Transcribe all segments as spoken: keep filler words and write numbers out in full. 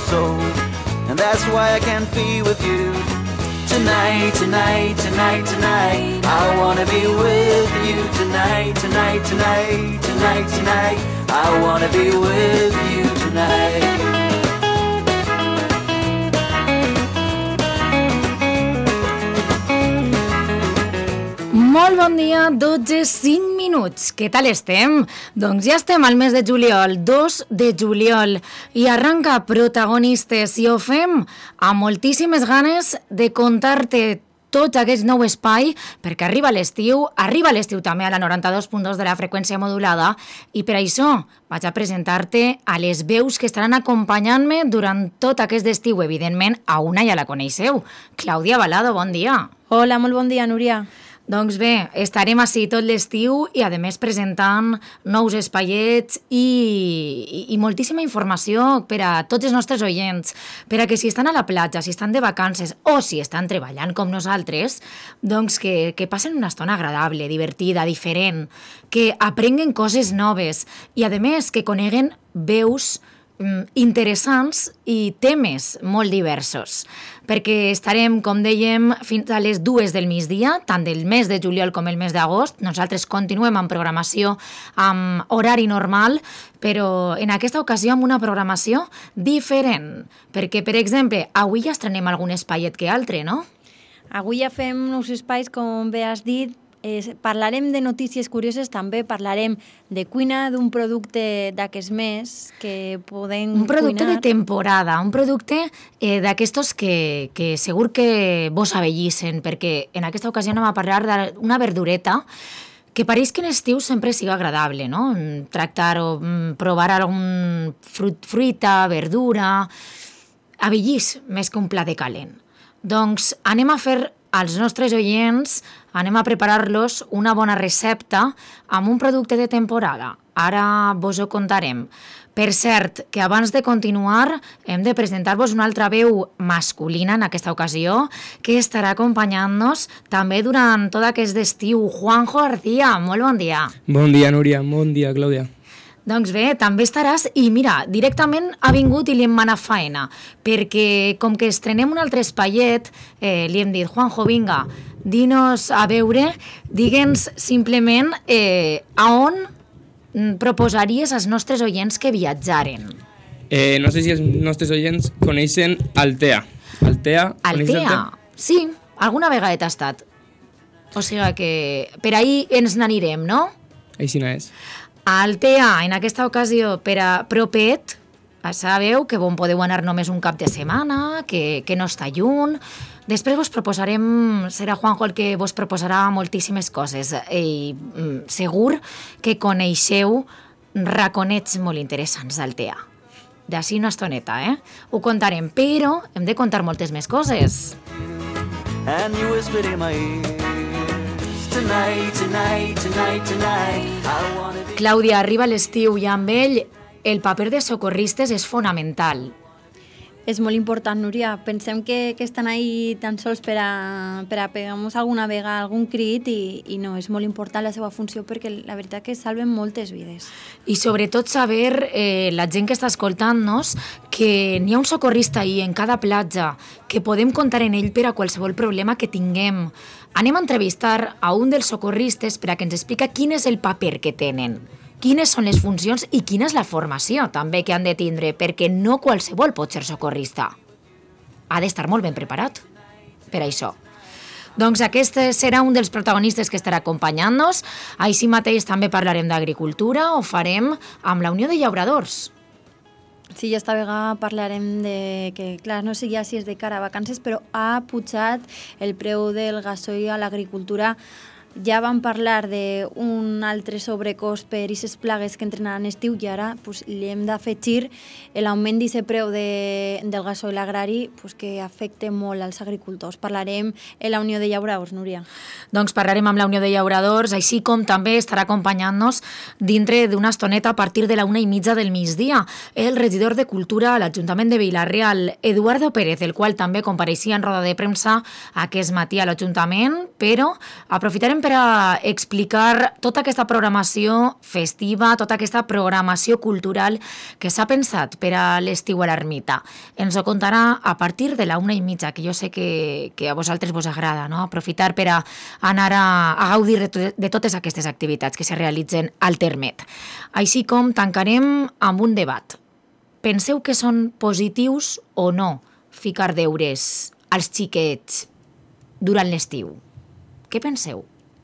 soul, and that's why I can't be with you. Tonight, tonight, tonight, tonight, I wanna be with you. Tonight, tonight, tonight, tonight, tonight, I wanna be with you tonight. Molt bon dia, dotze, cinc minuts. Què tal estem? Doncs ja estem al mes de juliol, dos de juliol, i arranca Protagonistes, i ho fem amb moltíssimes ganes de contar-te tot aquest nou espai, perquè arriba l'estiu, arriba l'estiu també a la noranta-dos punt dos de la freqüència modulada, i per això vaig a presentar-te a les veus que estaran acompanyant-me durant tot aquest estiu. Evidentment, a una ja la coneixeu. Clàudia Balado, bon dia. Hola, molt bon dia, Núria. Doncs bé, estarem així tot l'estiu i, a més, presentant nous espaiets i, i, i moltíssima informació per a tots els nostres oients, per a que si estan a la platja, si estan de vacances o si estan treballant com nosaltres, doncs que, que passen una estona agradable, divertida, diferent, que aprenguen coses noves i, a més, que coneguen veus interessants i temes molt diversos, perquè estarem, com dèiem, fins a les dues del migdia, tant del mes de juliol com el mes d'agost. Nosaltres continuem amb programació amb horari normal, però en aquesta ocasió amb una programació diferent, perquè, per exemple, avui ja estrenem algun espaiet que altre, no? Avui ja fem uns espais, com bé has dit. Eh, parlarem de notícies curioses, també parlarem de cuina, d'un producte d'aquest mes que podem Un producte cuinar. de temporada, un producte eh, d'aquestos que, que segur que vos abellissen, perquè en aquesta ocasió anem a parlar d'una verdureta que pareix que en estiu sempre siga agradable, no? Tractar o provar algun fruit, fruita, verdura, abellís més que un plat de calent. Doncs anem a fer als nostres oients, anem a preparar-los una bona recepta amb un producte de temporada. Ara vos ho contarem. Per cert, que abans de continuar hem de presentar-vos una altra veu masculina en aquesta ocasió que estarà acompanyant-nos també durant tot aquest estiu. Juanjo García, molt bon dia. Bon dia, Núria. Bon dia, Clàudia. Doncs bé, també estaràs, i mira, directament ha vingut i li hem manat faena, perquè com que estrenem un altre espaiet, eh, li hem dit, Juanjo, vinga, dinos a veure, digue'ns simplement eh, a on proposaries als nostres oients que viatjaren. Eh, no sé si els nostres oients coneixen Altea. Altea? Altea? Sí, alguna vegada he tastat. O sigui que per ahir ens n'anirem, no? Així no és. A Altea, en aquesta ocasió, per a propet, sabeu que bon podeu anar només un cap de setmana, que, que no està lluny. Després vos proposarem, serà Juanjo el que vos proposarà moltíssimes coses. I segur que coneixeu raconets molt interessants d'Altea. D'ací una estoneta, eh? Ho contarem, però hem de contar moltes més coses. And you whispered in my ear. Tonight, tonight, tonight, tonight, I wanna be... Clàudia, arriba l'estiu i amb ell el paper de socorristes és fonamental. És molt important, Núria. Pensem que, que estan ahí tan sols per a, per a pegar-nos alguna vegada algun crit i, i no, és molt important la seva funció perquè la veritat que salven moltes vides. I sobretot saber, eh, la gent que està escoltant-nos, que n'hi ha un socorrista ahí en cada platja, que podem comptar en ell per a qualsevol problema que tinguem. Anem a entrevistar a un dels socorristes per a que ens explica quin és el paper que tenen, quines són les funcions i quina és la formació també que han de tindre, perquè no qualsevol pot ser socorrista. Ha d'estar molt ben preparat per això. Doncs aquest serà un dels protagonistes que estarà acompanyant-nos. Així mateix també parlarem d'agricultura, ho farem amb la Unió de Llauradors. Sí, esta vegada parlarem de que, clar, no sé ja si és de cara a vacances, però ha pujat el preu del gasoil a l'agricultura. Ja vam parlar d'un altre sobrecost per aquestes plagues que entren a l'estiu i ara pues, li hem d'afegir l'augment d'aquest preu de, del gasoil agrari pues, que afecta molt als agricultors. Parlarem en la Unió de Llauradors, Núria. Doncs parlarem amb la Unió de Llauradors, així com també estarà acompanyant-nos dintre d'una estoneta a partir de la una i mitja del migdia el regidor de Cultura a l'Ajuntament de Vila-real, Eduardo Pérez, el qual també compareixia en roda de premsa aquest matí a l'Ajuntament, però aprofitarem aprofitarem per a explicar tota aquesta programació festiva, tota aquesta programació cultural que s'ha pensat per a l'estiu a l'Ermita. Ens ho contarà a partir de la una i mitja, que jo sé que, que a vosaltres vos agrada, no? Aprofitar per a anar a, a gaudir de, to de totes aquestes activitats que se realitzen al Termet. Així com tancarem amb un debat. Penseu que són positius o no ficar deures als xiquets durant l'estiu? Què penseu?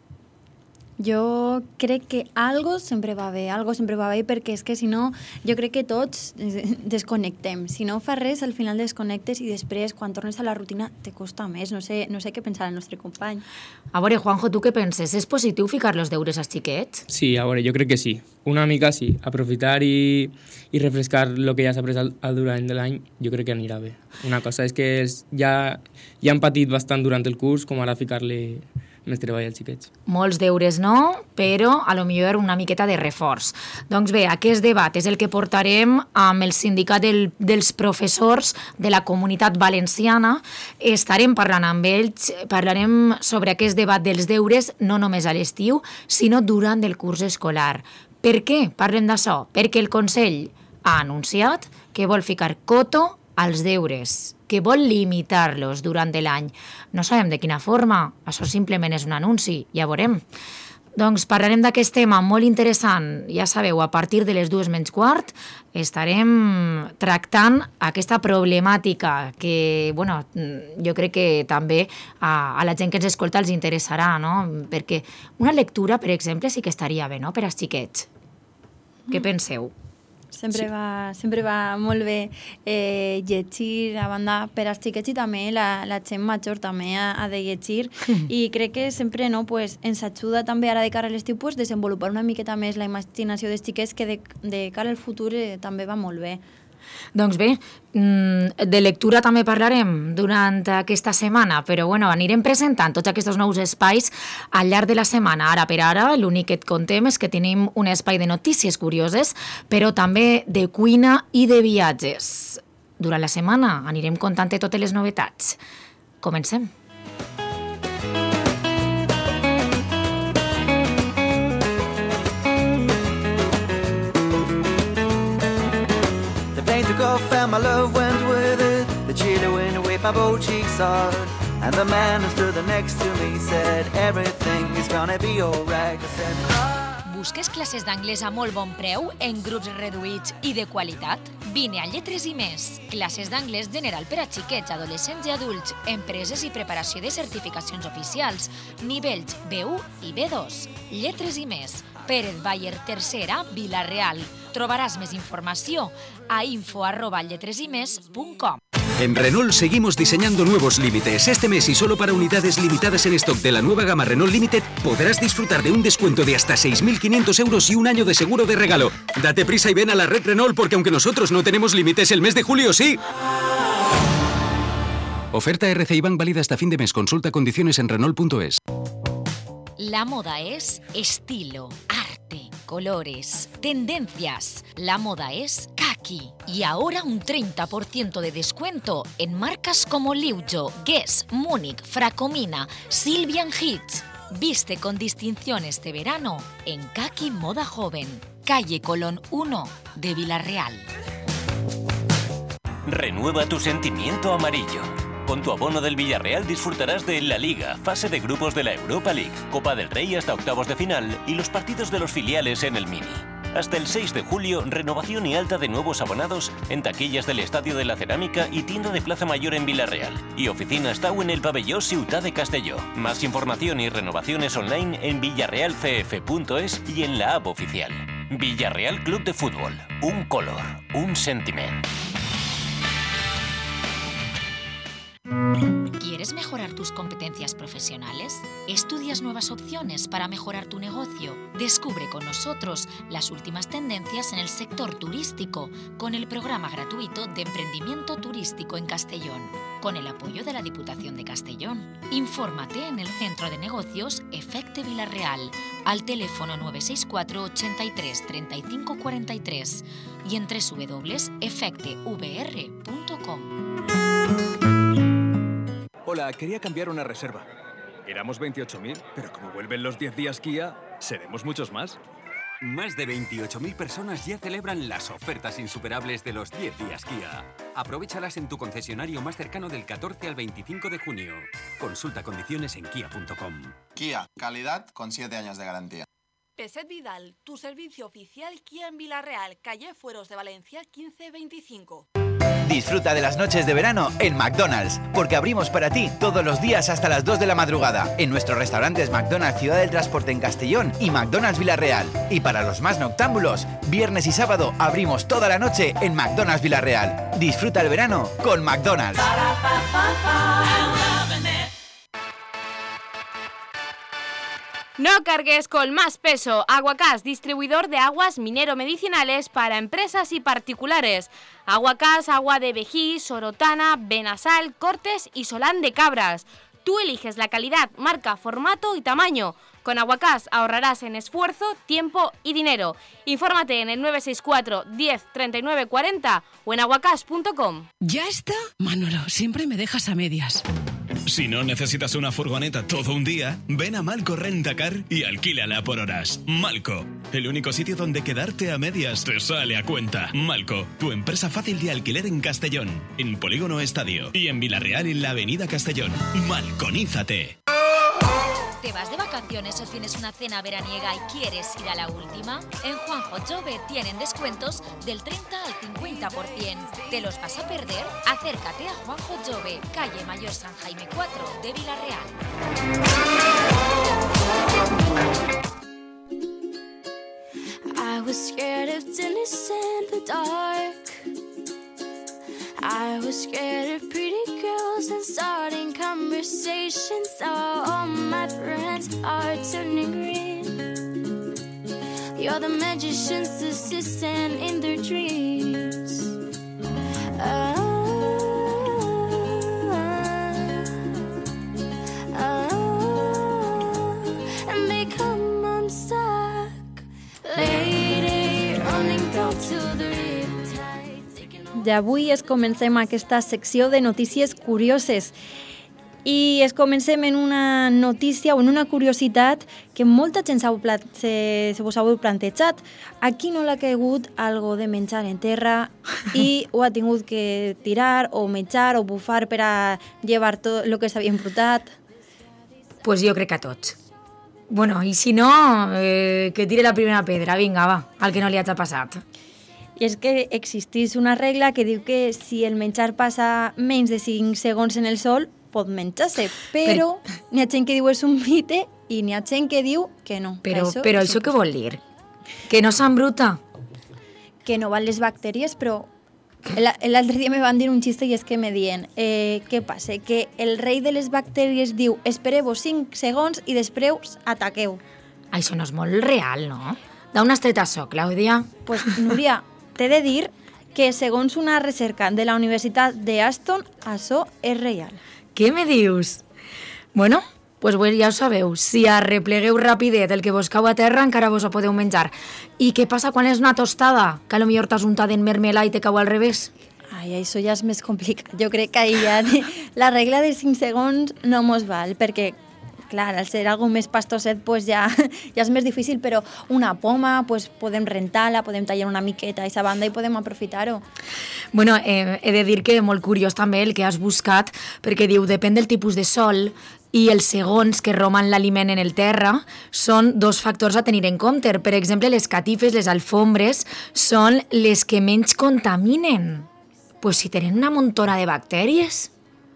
Jo crec que algo sempre va bé, algo sempre va bé, perquè és que si no, jo crec que tots desconnectem. Si no fas res, al final desconnectes i després, quan tornes a la rutina, te costa més. No sé, no sé què pensar el nostre company. A veure, Juanjo, tu què penses? És positiu ficar els deures als xiquets? Sí, a veure, jo crec que sí. Una mica sí. Aprofitar i, i refrescar el que ja s'ha après al, al durant de l'any, jo crec que anirà bé. Una cosa és que és, ja, ja han patit bastant durant el curs, com ara ficar-li més treball als xiquets. Molts deures no, però a lo millor una miqueta de reforç. Doncs bé, aquest debat és el que portarem amb el sindicat del, dels professors de la Comunitat Valenciana. Estarem parlant amb ells, parlarem sobre aquest debat dels deures no només a l'estiu, sinó durant el curs escolar. Per què parlem d'això? Perquè el Consell ha anunciat que vol ficar coto als deures, que vol limitar-los durant l'any. No sabem de quina forma, això simplement és un anunci, ja veurem. Doncs parlarem d'aquest tema molt interessant, ja sabeu, a partir de les dues menys quart estarem tractant aquesta problemàtica que, bueno, jo crec que també a, a la gent que ens escolta els interessarà, no? Perquè una lectura, per exemple, sí que estaria bé, no?, per als xiquets. Què penseu? Sempre, sí. va, sempre va molt bé eh, llegir, a banda per als xiquets i també la, la gent major també ha, ha de llegir i crec que sempre no, pues, ens ajuda també ara de cara a l'estiu pues, desenvolupar una miqueta més la imaginació dels xiquets que de, de cara al futur eh, també va molt bé. Doncs bé, de lectura també parlarem durant aquesta setmana, però bueno, anirem presentant tots aquests nous espais al llarg de la setmana. Ara per ara, l'únic que et contem és que tenim un espai de notícies curioses, però també de cuina i de viatges. Durant la setmana anirem contant totes les novetats. Comencem. Off and my love went with it. The chilly wind whipped my both cheeks hard, and the man who stood next to me said everything is gonna be alright. I said, ah. Busques classes d'anglès a molt bon preu, en grups reduïts i de qualitat? Vine a Lletres i Més. Classes d'anglès general per a xiquets, adolescents i adults, empreses i preparació de certificacions oficials, nivells B u i B dos. Lletres i Més. Pérez Bayer Tercera, Vila-real. Trobaràs més informació a info arroba lletresimes punt com. En Renault seguimos diseñando nuevos límites. Este mes y solo para unidades limitadas en stock de la nueva gama Renault Limited podrás disfrutar de un descuento de hasta seis mil quinientos euros y un año de seguro de regalo. Date prisa y ven a la red Renault porque aunque nosotros no tenemos límites, el mes de julio sí. Oferta R C I Bank válida hasta fin de mes. Consulta condiciones en Renault punto es. La moda es estilo, arte, colores, tendencias. La moda es Kaki. Y ahora un treinta por ciento de descuento en marcas como Liujo, Guess, Múnich, Fracomina, Sylvian Hits. Viste con distinción este verano en Kaki Moda Joven, calle Colón uno de Vila-real. Renueva tu sentimiento amarillo. Con tu abono del Villarreal disfrutarás de la Liga, fase de grupos de la Europa League, Copa del Rey hasta octavos de final y los partidos de los filiales en el Mini. Hasta el seis de julio, renovación y alta de nuevos abonados en taquillas del Estadio de la Cerámica y tienda de Plaza Mayor en Villarreal. Y oficinas Tau en el pabellón Ciutat de Castelló. Más información y renovaciones online en villarreal c f punto es y en la app oficial. Villarreal Club de Fútbol. Un color, un sentimiento. ¿Quieres mejorar tus competencias profesionales? ¿Estudias nuevas opciones para mejorar tu negocio? Descubre con nosotros las últimas tendencias en el sector turístico con el programa gratuito de emprendimiento turístico en Castellón, con el apoyo de la Diputación de Castellón. Infórmate en el Centro de Negocios Efecte Vila-real al teléfono nueve seis cuatro ochenta y tres treinta y cinco cuarenta y tres y en doble u doble u doble u punto efecte v r punto com. Hola, quería cambiar una reserva. Éramos veintiocho mil, pero como vuelven los diez días Kia, seremos muchos más. Más de veintiocho mil personas ya celebran las ofertas insuperables de los diez días Kia. Aprovéchalas en tu concesionario más cercano del catorce al veinticinco de junio. Consulta condiciones en kia punto com. Kia, calidad con siete años de garantía. Peset Vidal, tu servicio oficial Kia en Villarreal, calle Fueros de Valencia quince veinticinco. Disfruta de las noches de verano en McDonald's, porque abrimos para ti todos los días hasta las dos de la madrugada en nuestros restaurantes McDonald's Ciudad del Transporte en Castellón y McDonald's Villarreal. Y para los más noctámbulos, viernes y sábado abrimos toda la noche en McDonald's Villarreal. Disfruta el verano con McDonald's. No cargues con más peso. Aguacás, distribuidor de aguas minero-medicinales para empresas y particulares. Aguacás, agua de Vejí, Sorotana, Benasal, Cortes y Solán de Cabras. Tú eliges la calidad, marca, formato y tamaño. Con Aguacás ahorrarás en esfuerzo, tiempo y dinero. Infórmate en el nueve seis cuatro, diez, treinta y nueve, cuarenta o en aguacás punto com. ¿Ya está? Manolo, siempre me dejas a medias. Si no necesitas una furgoneta todo un día, ven a Malco Rentacar y alquílala por horas. Malco, el único sitio donde quedarte a medias te sale a cuenta. Malco, tu empresa fácil de alquiler en Castellón, en Polígono Estadio y en Villarreal en la Avenida Castellón. Malconízate. ¿Te vas de vacaciones o tienes una cena veraniega y quieres ir a la última? En Juanjo Jove tienen descuentos del treinta al cincuenta por ciento. ¿Te los vas a perder? Acércate a Juanjo Jove, calle Mayor San Jaime cuatro de Villarreal. I was scared of Dennis in the dark. I was scared of pretty girls and starting conversations. Oh, all my friends are turning green. You're the magician's assistant in their dreams. Oh, oh, and they come unstuck. Lady running down to the D'avui es comencem aquesta secció de notícies curioses i es comencem en una notícia o en una curiositat que molta gent se, se vos heu plantejat. A qui no l'ha caigut algo de menjar en terra i ho ha tingut que tirar o menjar o bufar per a llevar tot el que s'havia embrutat? Pues jo crec que a tots. Bueno, i si no, eh, que tire la primera pedra, vinga, va, al que no li hagi passat. I és que existeix una regla que diu que si el menjar passa menys de cinc segons en el sol, pot menjar-se, però per... n'hi ha gent que diu és un mite i n'hi ha gent que diu que no. Però, això però això què vol dir? Que no s'embruta? Que no van les bactèries, però l'altre dia me van dir un xiste i és que me diuen eh, què passa? Que el rei de les bactèries diu espereu-vos cinc segons i després ataqueu. Això no és molt real, no? Da una estreta so, Clàudia. Pues, Núria, t'he de dir que segons una recerca de la Universitat de Aston, això és real. Què me dius? Bueno, pues ja ho sabeu, si arreplegueu rapidet el que vos cau a terra encara vos ho podeu menjar. I què passa quan és una tostada? Que potser t'has untat en mermelà i te cau al revés? Ai, això ja és més complicat. Jo crec que ahir ja la regla de cinc segons no mos val, perquè clar, al ser algo més pastoset pues ja, ja és més difícil, però una poma pues podem rentar-la, podem tallar una miqueta a aquesta banda i podem aprofitar-ho. Bueno, eh, he de dir que molt curiós també el que has buscat, perquè diu, depèn del tipus de sol i els segons que roman l'aliment en el terra són dos factors a tenir en compte. Per exemple, les catifes, les alfombres, són les que menys contaminen. Pues si tenen una montona de bactèries,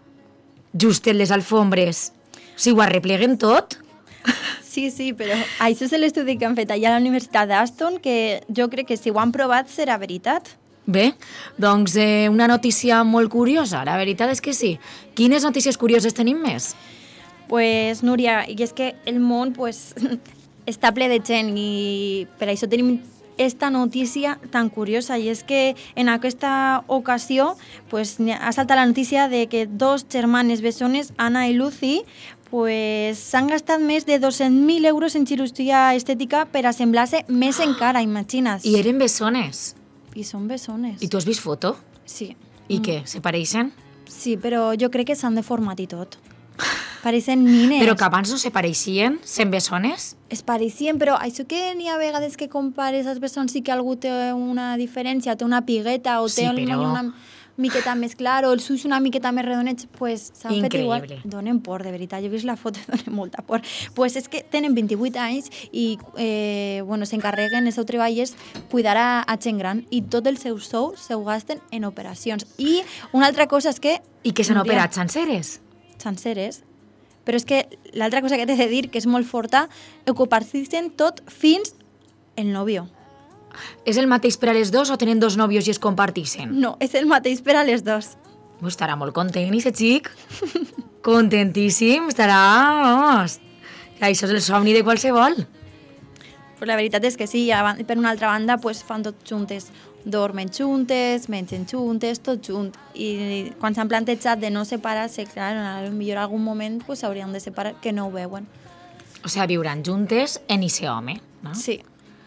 justet les alfombres, si ho arrepleguen tot. Sí, sí, però això és l'estudi que han fet allà a la Universitat d'Aston, que jo crec que si ho han provat serà veritat. Bé, doncs eh, una notícia molt curiosa, la veritat és que sí. Quines notícies curioses tenim més? Pues, Núria, i és que el món pues, està ple de gent i per això tenim esta notícia tan curiosa, i és que en aquesta ocasió pues, ha saltat la notícia de que dos germanes bessones, Anna i Lucy, pues, s'han gastat més de dos-cents mil euros en cirurgia estètica per a semblar-se més encara, imagina't. I eren bessones? I són bessones. I tu has vist foto? Sí. I mm. què, se pareixen? Sí, però jo crec que s'han deformat i tot. Pareixen nines. Però que abans no se pareixien, sent bessones? Es pareixien, però això que n'hi ha vegades que compares els bessons sí que algú té una diferència, té una pigueta o té Sí, el però- moll una miqueta més clar o els ulls una miqueta més redonets, pues s'han fet igual. Increïble. Donen por, de veritat. Jo he vist la foto i donen molta por. Pues és que tenen vint-i-vuit anys i eh, bueno, s'encarreguen, el seu treball és cuidar a, a gent gran i tot el seu sou se ho gasten en operacions. I una altra cosa és que... I que s'han Núria, operat senceres? senceres. Però és que l'altra cosa que t'he de dir, que és molt forta, ho comparteixen tot fins el nòvio. És el mateix per a les dos o tenen dos nòvios i es compartixen? No, és el mateix per a les dos. Estarà molt content, aquest xic. Contentíssim, estarà... Vamos. Això és el somni de qualsevol. Pues la veritat és que sí, i per una altra banda pues, fan tot juntes. Dormen juntes, mengen juntes, tot junt. I quan s'han plantejat de no separar-se, clar, potser en algun moment pues, s'haurien de separar, que no ho veuen. O sigui, viuran juntes en ese home, no? Sí.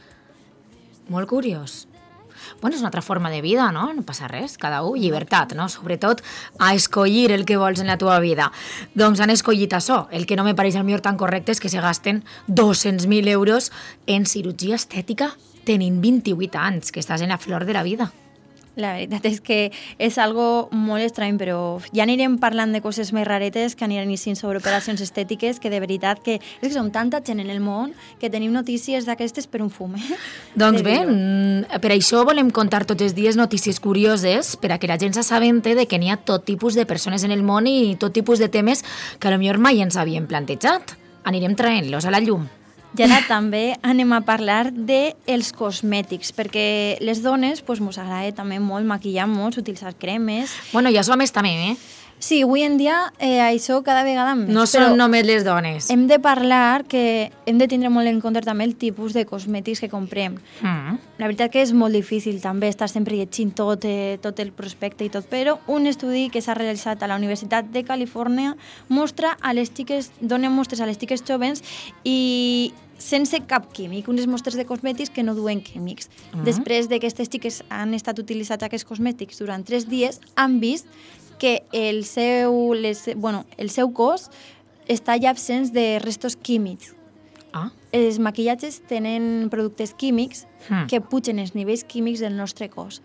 Molt curiós. Bueno, és una altra forma de vida, no? No passa res, cada un, llibertat, no? Sobretot a escollir el que vols en la teva vida. Doncs han escollit això. El que no me pareix el millor tan correcte és que se gasten dos-cents mil euros en cirurgia estètica tenint vint-i-vuit anys, que estàs en la flor de la vida. La veritat és que és algo molt estrany, però ja anirem parlant de coses més raretes que aniran eixint sobre operacions estètiques, que de veritat que és que som tanta gent en el món que tenim notícies d'aquestes per un fum. Eh? Doncs bé, per això volem contar tots els dies notícies curioses per a que la gent s'assabente de que n'hi ha tot tipus de persones en el món i tot tipus de temes que potser mai ens havien plantejat. Anirem traient-los a la llum. I ara també anem a parlar dels cosmètics, perquè les dones pues, mos agrada també molt maquillar-nos, utilitzar cremes. Bueno, i els homes també, eh? Sí, avui en dia eh, això cada vegada més. No són només les dones. Hem de parlar que hem de tindre molt en compte també el tipus de cosmètics que comprem. Mm. La veritat que és molt difícil també estar sempre llegint tot, eh, tot el prospecte i tot, però un estudi que s'ha realitzat a la Universitat de Califòrnia mostra a les xiques, dona mostres a les xiques jovens i sense cap químic, unes mostres de cosmètics que no duen químics. Mm. Després de que aquestes xiques han estat utilitzats aquests cosmètics durant tres dies, han vist que el seu, les, bueno, el seu cos està ja absent de restos químics. Ah. Els maquillatges tenen productes químics Mm. que pugen els nivells químics del nostre cos.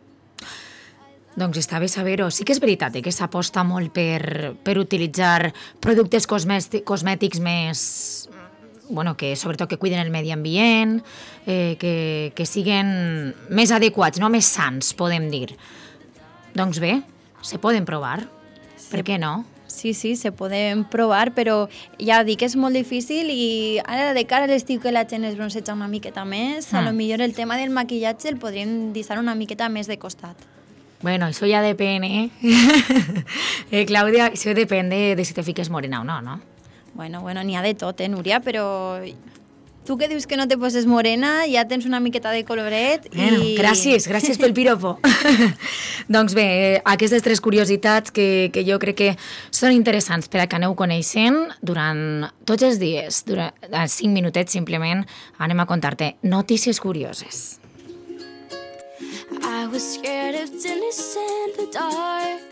Doncs està bé saber-ho. Sí que és veritat eh, que s'aposta molt per, per utilitzar productes cosmètics, cosmètics més... Bueno, que sobretot que cuiden el medi ambient, eh, que, que siguen més adequats, no més sans, podem dir. Doncs bé, se poden provar. Sí. Per què no? Sí, sí, se poden provar, però ja dic que és molt difícil i ara de cara a l'estiu que la gent es bronceja una miqueta més, mm. a lo millor el tema del maquillatge el podríem deixar una miqueta més de costat. Bueno, això ja depèn, eh? eh Clàudia, això depèn de, de si te fiques morena o no, no? Bueno, bueno, n'hi ha de tot, eh, Núria, però tu que dius que no te poses morena, ja tens una miqueta de coloret i... Bueno, gràcies, gràcies pel piropo. Doncs bé, aquestes tres curiositats que, que jo crec que són interessants per a que aneu coneixent durant tots els dies, durant els cinc minutets simplement anem a contar-te notícies curioses. I was scared of Dennis in the dark.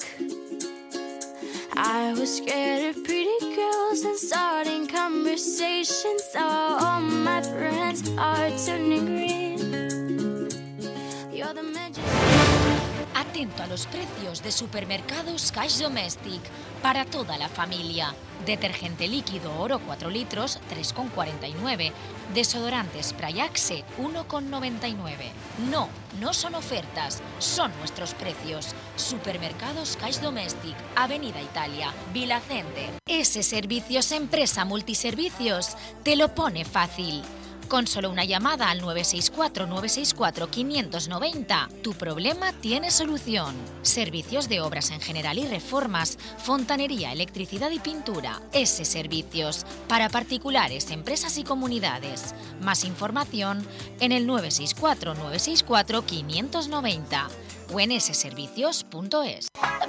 I was scared of pretty girls and starting conversations. Now all my friends are turning green. You're the magic. Atento a los precios de Supermercados Cash Domestic para toda la familia. Detergente líquido Oro cuatro litros, tres con cuarenta y nueve. Desodorante Spray Axe, uno con noventa y nueve. No, no son ofertas, son nuestros precios. Supermercados Cash Domestic, Avenida Italia, Vila Center. Ese Servicios Empresa Multiservicios te lo pone fácil. Con solo una llamada al nueve seis cuatro, nueve seis cuatro, quinientos noventa, tu problema tiene solución. Servicios de obras en general y reformas, fontanería, electricidad y pintura. S Servicios, para particulares, empresas y comunidades. Más información en el nueve seis cuatro, nueve seis cuatro, quinientos noventa o en ese servicios punto es.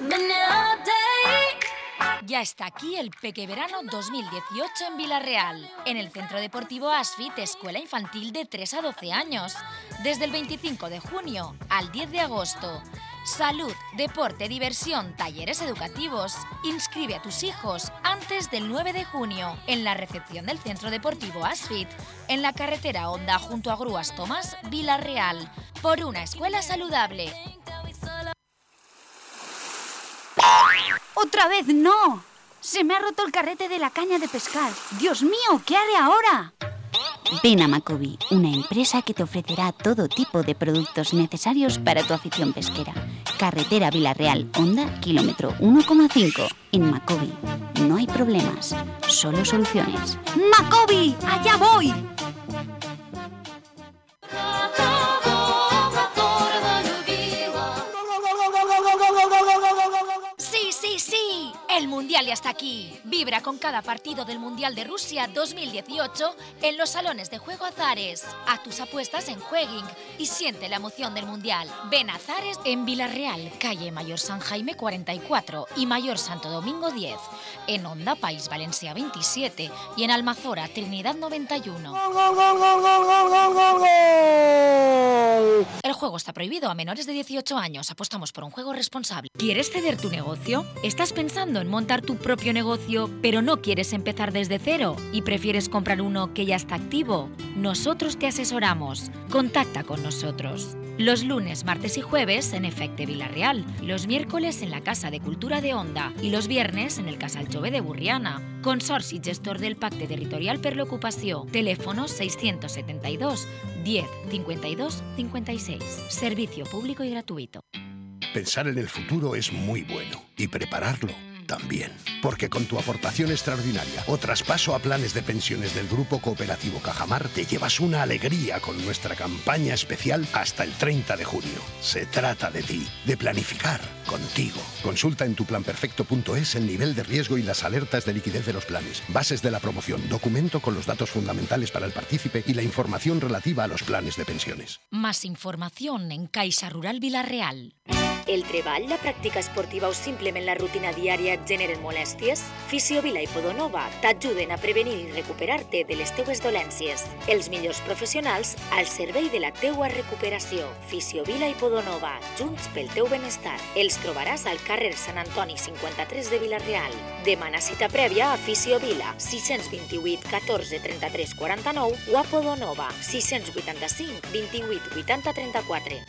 Ya está aquí el Pequeverano dos mil dieciocho en Villarreal, en el Centro Deportivo Asfit, escuela infantil de tres a doce años, desde el veinticinco de junio al diez de agosto. Salud, deporte, diversión, talleres educativos. Inscribe a tus hijos antes del nueve de junio en la recepción del Centro Deportivo Asfit, en la carretera Honda junto a Grúas Tomás, Vila-real. Por una escuela saludable. ¡Otra vez no! Se me ha roto el carrete de la caña de pescar. ¡Dios mío! ¿Qué haré ahora? Ven a Macobi, una empresa que te ofrecerá todo tipo de productos necesarios para tu afición pesquera. Carretera Vila-real, Honda, kilómetro uno coma cinco. En Macobi no hay problemas, solo soluciones. ¡Macobi! ¡Allá voy! ¡Sí, sí, sí! El Mundial ya está aquí. Vibra con cada partido del Mundial de Rusia dos mil dieciocho en los salones de juego Azares. Haz tus apuestas en Jueguing y siente la emoción del Mundial. Ven a Azares en Vila-real, calle Mayor San Jaime cuarenta y cuatro y Mayor Santo Domingo diez. En Honda País Valencia veintisiete y en Almazora Trinidad noventa y uno. El juego está prohibido a menores de dieciocho años. Apostamos por un juego responsable. ¿Quieres ceder tu negocio? ¿Estás pensando en montar tu propio negocio, pero no quieres empezar desde cero y prefieres comprar uno que ya está activo? Nosotros te asesoramos. Contacta con nosotros. Los lunes, martes y jueves en Efecte Vila-real, los miércoles en la Casa de Cultura de Honda y los viernes en el Casal Jove de Burriana. Consorci gestor del Pacte Territorial per l'Ocupació. Teléfono seiscientos setenta y dos, diez, cincuenta y dos, cincuenta y seis. Servicio público y gratuito. Pensar en el futuro es muy bueno y prepararlo también. Porque con tu aportación extraordinaria o traspaso a planes de pensiones del Grupo Cooperativo Cajamar te llevas una alegría con nuestra campaña especial hasta el treinta de junio. Se trata de ti, de planificar contigo. Consulta en tu plan perfecto punto es el nivel de riesgo y las alertas de liquidez de los planes, bases de la promoción, documento con los datos fundamentales para el partícipe y la información relativa a los planes de pensiones. Más información en Caixa Rural Vila-real. El treball, la pràctica esportiva o simplement la rutina diària et generen molèsties? Fisiovila i Podonova t'ajuden a prevenir i recuperar-te de les teues dolències. Els millors professionals al servei de la teua recuperació. Fisiovila i Podonova, junts pel teu benestar. Els trobaràs al carrer Sant Antoni cinquanta-tres de Vila-real. Demana cita prèvia a Fisiovila, sis dos vuit, catorze, trenta-tres, quaranta-nou o a Podonova, sis vuitanta-cinc, vint-i-vuit, vuitanta, trenta-quatre.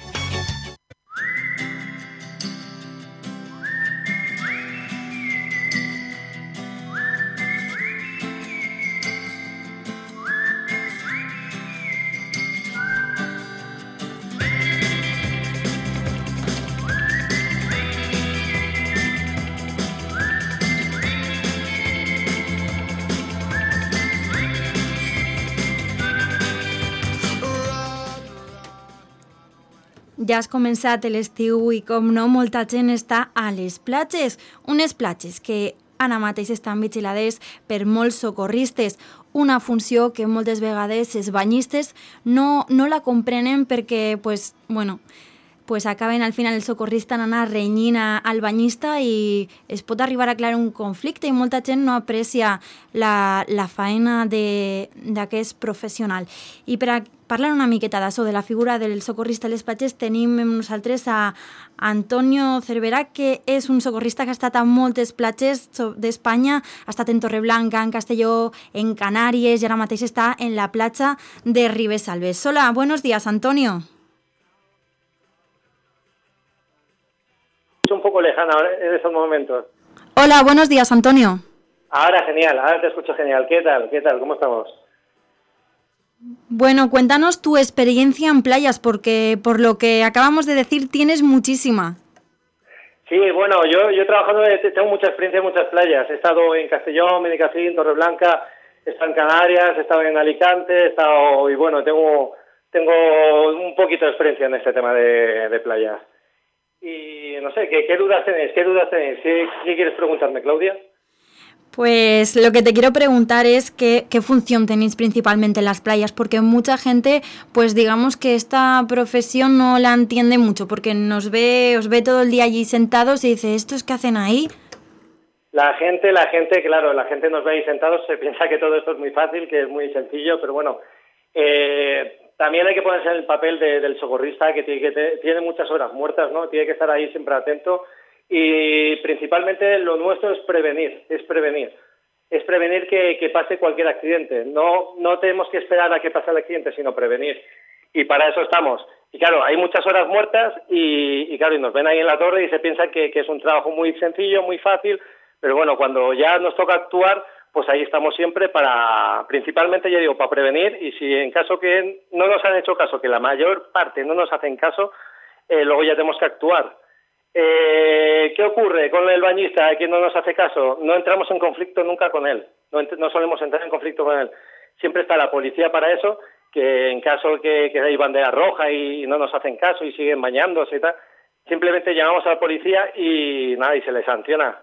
Ja has començat l'estiu i, com no, molta gent està a les platges. Unes platges que ara mateix estan vigilades per molts socorristes. Una funció que moltes vegades els banyistes no, no la comprenen perquè, pues, bueno, pues acaben al final el socorrista anant renyint al banyista i es pot arribar a aclarar un conflicte i molta gent no aprecia la, la faena d'aquest professional. I per a parlar una miqueta d'això, de la figura del socorrista a les platges, tenim amb nosaltres a Antonio Cervera, que és un socorrista que ha estat a moltes platges d'Espanya, ha estat en Torreblanca, en Castelló, en Canàries i ara mateix està en la platja de Ribesalbes. Hola, buenos días, Antonio. Un poco lejana en estos momentos. Hola, buenos días, Antonio. Ahora genial, ahora te escucho genial. ¿Qué tal? ¿Qué tal? ¿Cómo estamos? Bueno, cuéntanos tu experiencia en playas, porque por lo que acabamos de decir tienes muchísima. Sí, bueno, yo, yo he trabajado, tengo mucha experiencia en muchas playas. He estado en Castellón, Benicassim, Torreblanca, he estado en Canarias, he estado en Alicante, he estado, y bueno, tengo, tengo un poquito de experiencia en este tema de, de playas. Y no sé, ¿qué, qué dudas tenéis? ¿Qué dudas tenéis? ¿Qué, qué quieres preguntarme, Claudia? Pues lo que te quiero preguntar es qué, qué función tenéis principalmente en las playas, porque mucha gente, pues digamos que esta profesión no la entiende mucho, porque nos ve, os ve todo el día allí sentados y dice, ¿estos qué hacen ahí? La gente, la gente, claro, la gente nos ve ahí sentados, se piensa que todo esto es muy fácil, que es muy sencillo, pero bueno, eh, también hay que ponerse en el papel de, del socorrista que, tiene, que te, tiene muchas horas muertas, ¿no? Tiene que estar ahí siempre atento y principalmente lo nuestro es prevenir, es prevenir. Es prevenir que, que pase cualquier accidente. No, no tenemos que esperar a que pase el accidente, sino prevenir. Y para eso estamos. Y claro, hay muchas horas muertas y, y claro, y nos ven ahí en la torre y se piensa que, que es un trabajo muy sencillo, muy fácil, pero bueno, cuando ya nos toca actuar, pues ahí estamos siempre para, principalmente, ya digo, para prevenir, y si en caso que no nos han hecho caso, que la mayor parte no nos hacen caso, eh, luego ya tenemos que actuar. Eh, ¿Qué ocurre con el bañista que no nos hace caso? No entramos en conflicto nunca con él, no, no solemos entrar en conflicto con él. Siempre está la policía para eso, que en caso que, que hay bandera roja y no nos hacen caso y siguen bañándose y tal, simplemente llamamos a la policía y nada, y se les sanciona.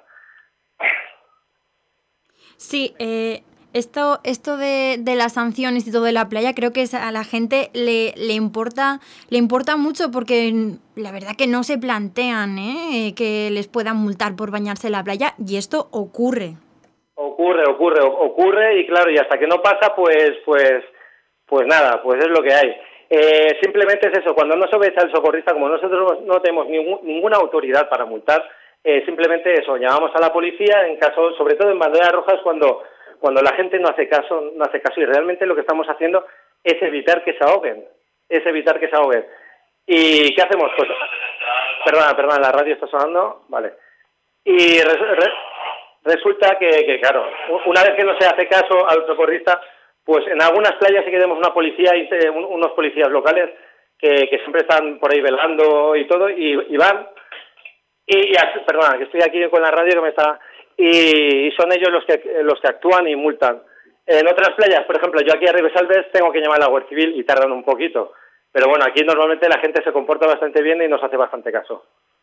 Sí, eh, esto, esto de, de las sanciones y todo de la playa, creo que a la gente le, le importa, le importa mucho porque la verdad que no se plantean ¿eh? que les puedan multar por bañarse en la playa, y esto ocurre. Ocurre, ocurre, ocurre y claro, y hasta que no pasa, pues, pues, pues nada, pues es lo que hay. Eh, simplemente es eso, cuando no se obedece al socorrista, como nosotros no tenemos ningún, ninguna autoridad para multar, eh, simplemente eso, llamamos a la policía en caso, sobre todo en banderas rojas, cuando cuando la gente no hace caso, no hace caso y realmente lo que estamos haciendo es evitar que se ahoguen, es evitar que se ahoguen. ¿Y qué hacemos? Pues, perdona, perdona, la radio está sonando, vale. Y res, re, resulta que, que, claro, una vez que no se hace caso al socorrista, pues en algunas playas sí que tenemos una policía, y unos policías locales que, que siempre están por ahí velando y todo, y, y van, y, y perdona, que estoy aquí con la radio que me está, y son ellos los que los que actúan y multan. En otras playas, por ejemplo, yo aquí a Ribesalbes tengo que llamar a la Guardia Civil y tardan un poquito, pero bueno, aquí normalmente la gente se comporta bastante bien y nos hace bastante caso.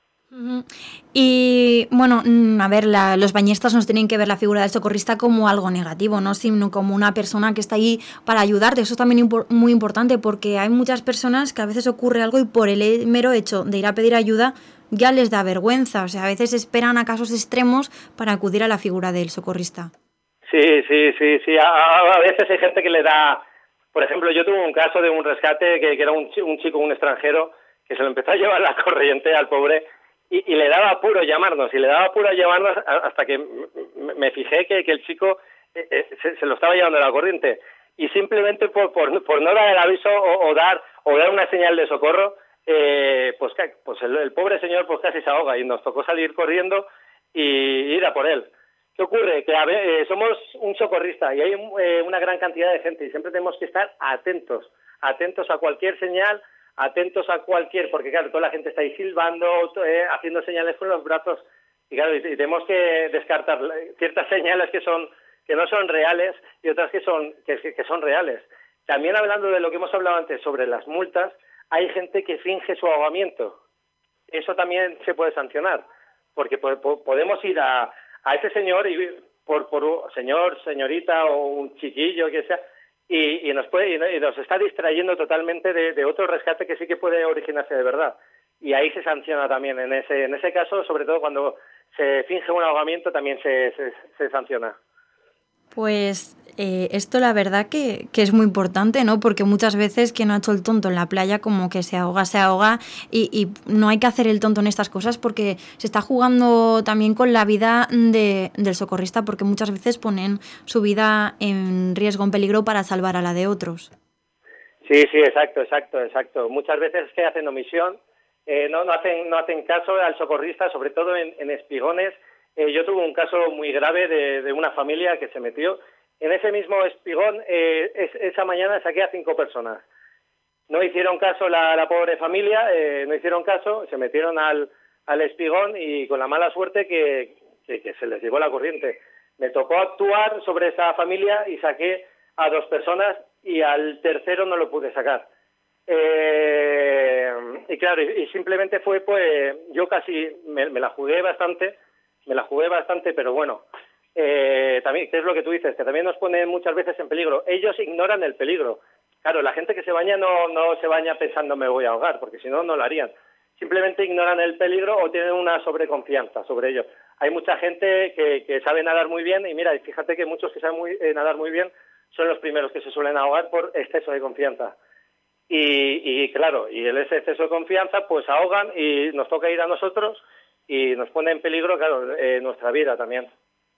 Y bueno, a ver, la, los bañistas nos tienen que ver la figura del socorrista como algo negativo, no sino como una persona que está ahí para ayudarte. Eso es también impor- muy importante, porque hay muchas personas que a veces ocurre algo y por el mero hecho de ir a pedir ayuda ya les da vergüenza. O sea, a veces esperan a casos extremos para acudir a la figura del socorrista. Sí, sí, sí, sí. A, a veces hay gente que le da... Por ejemplo, yo tuve un caso de un rescate que, que era un, un chico, un extranjero, que se lo empezó a llevar la corriente al pobre y, y le daba apuro llamarnos, y le daba apuro llamarnos hasta que me fijé que, que el chico eh, eh, se, se lo estaba llevando la corriente. Y simplemente por, por, por no dar el aviso o, o dar o dar una señal de socorro, eh, pues, pues el, el pobre señor pues casi se ahoga y nos tocó salir corriendo y ir a por él. ¿Qué ocurre? Que a ver, eh, somos un socorrista y hay eh, una gran cantidad de gente y siempre tenemos que estar atentos, atentos a cualquier señal, atentos a cualquier, porque claro, toda la gente está ahí silbando, eh, haciendo señales con los brazos y claro, y, y tenemos que descartar ciertas señales que son que no son reales y otras que son que, que son reales. También hablando de lo que hemos hablado antes sobre las multas, hay gente que finge su ahogamiento. Eso también se puede sancionar, porque po- po- podemos ir a a ese señor, y por, por señor, señorita o un chiquillo, que sea, y, y, nos puede, y nos está distrayendo totalmente de, de otro rescate que sí que puede originarse de verdad. Y ahí se sanciona también. En ese en ese caso, sobre todo cuando se finge un ahogamiento, también se, se, se sanciona. Pues eh, esto la verdad que, que es muy importante, ¿no? Porque muchas veces quien ha hecho el tonto en la playa como que se ahoga, se ahoga y, y no hay que hacer el tonto en estas cosas porque se está jugando también con la vida de, del socorrista, porque muchas veces ponen su vida en riesgo, en peligro para salvar a la de otros. Sí, sí, exacto, exacto, exacto. Muchas veces que hacen omisión, eh, no, no, hacen, no hacen caso al socorrista, sobre todo en, en espigones. Eh, yo tuve un caso muy grave de, de una familia que se metió. En ese mismo espigón, eh, es, esa mañana saqué a cinco personas. No hicieron caso la, la pobre familia, eh, no hicieron caso, se metieron al, al espigón y con la mala suerte que, que, que se les llevó la corriente. Me tocó actuar sobre esa familia y saqué a dos personas y al tercero no lo pude sacar. Eh, y claro, y, y simplemente fue, pues, yo casi me, me la jugué bastante, me la jugué bastante, pero bueno, eh, también, ¿qué es lo que tú dices? Que también nos pone muchas veces en peligro. Ellos ignoran el peligro. Claro, la gente que se baña no, no se baña pensando me voy a ahogar, porque si no, no lo harían. Simplemente ignoran el peligro o tienen una sobreconfianza sobre ello. Hay mucha gente que, que sabe nadar muy bien y mira, fíjate que muchos que saben muy, eh, nadar muy bien son los primeros que se suelen ahogar por exceso de confianza. y, y claro, y el ese exceso de confianza pues ahogan y nos toca ir a nosotros y nos pone en peligro, claro, eh, nuestra vida también.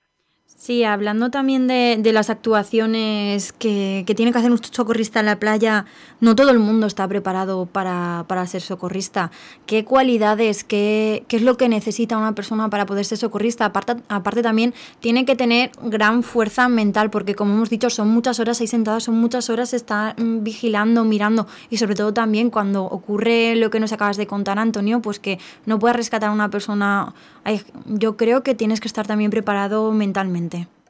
Sí, hablando también de, de las actuaciones que, que tiene que hacer un socorrista en la playa, no todo el mundo está preparado para, para ser socorrista. ¿Qué cualidades, qué, qué es lo que necesita una persona para poder ser socorrista? Aparte, aparte también tiene que tener gran fuerza mental, porque como hemos dicho, son muchas horas ahí sentados, son muchas horas estar vigilando, mirando, y sobre todo también cuando ocurre lo que nos acabas de contar, Antonio, pues que no puedes rescatar a una persona. Ay, yo creo que tienes que estar también preparado mentalmente.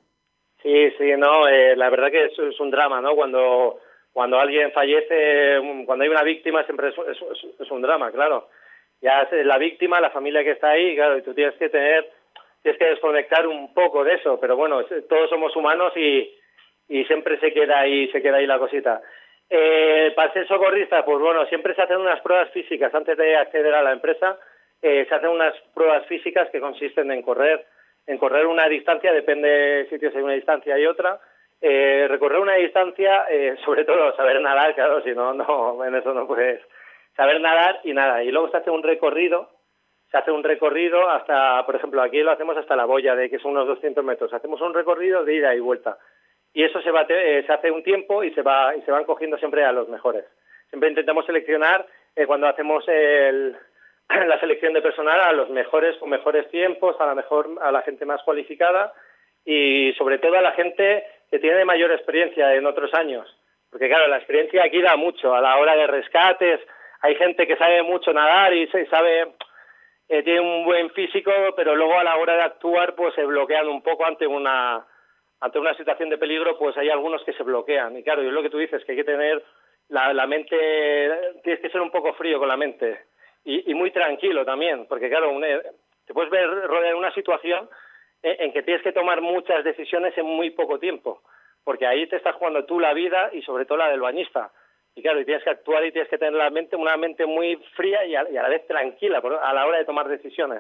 Sí, sí, no, eh, la verdad que es, es un drama, ¿no? Cuando cuando alguien fallece, cuando hay una víctima siempre es, es, es un drama, claro. Ya es la víctima, la familia que está ahí, claro, y tú tienes que tener, tienes que desconectar un poco de eso, pero bueno, todos somos humanos y, y siempre se queda ahí, se queda ahí la cosita. Eh, para ser socorrista, pues bueno, siempre se hacen unas pruebas físicas antes de acceder a la empresa, eh, se hacen unas pruebas físicas que consisten en correr En correr una distancia, depende de sitios, hay una distancia y otra. Eh, recorrer una distancia, eh, sobre todo saber nadar, claro, si no, no, en eso no puedes. Saber nadar y nada. Y luego se hace un recorrido, se hace un recorrido hasta, por ejemplo, aquí lo hacemos hasta la boya, de que son unos doscientos metros. Hacemos un recorrido de ida y vuelta. Y eso se, bate, eh, se hace un tiempo y se va y se van cogiendo siempre a los mejores. Siempre intentamos seleccionar, eh, cuando hacemos el... la selección de personal, a los mejores con mejores tiempos, a la mejor a la gente más cualificada y sobre todo a la gente que tiene mayor experiencia en otros años, porque claro, la experiencia aquí da mucho a la hora de rescates. Hay gente que sabe mucho nadar y se sabe eh, tiene un buen físico, pero luego a la hora de actuar pues se bloquean un poco ante una ante una situación de peligro, pues hay algunos que se bloquean y claro, y es lo que tú dices, que hay que tener la, la mente, tienes que ser un poco frío con la mente. Y, y muy tranquilo también, porque claro, un, te puedes ver rodeado en una situación en, en que tienes que tomar muchas decisiones en muy poco tiempo, porque ahí te estás jugando tú la vida y sobre todo la del bañista. Y claro, y tienes que actuar y tienes que tener la mente, una mente muy fría y a, y a la vez tranquila por, a la hora de tomar decisiones.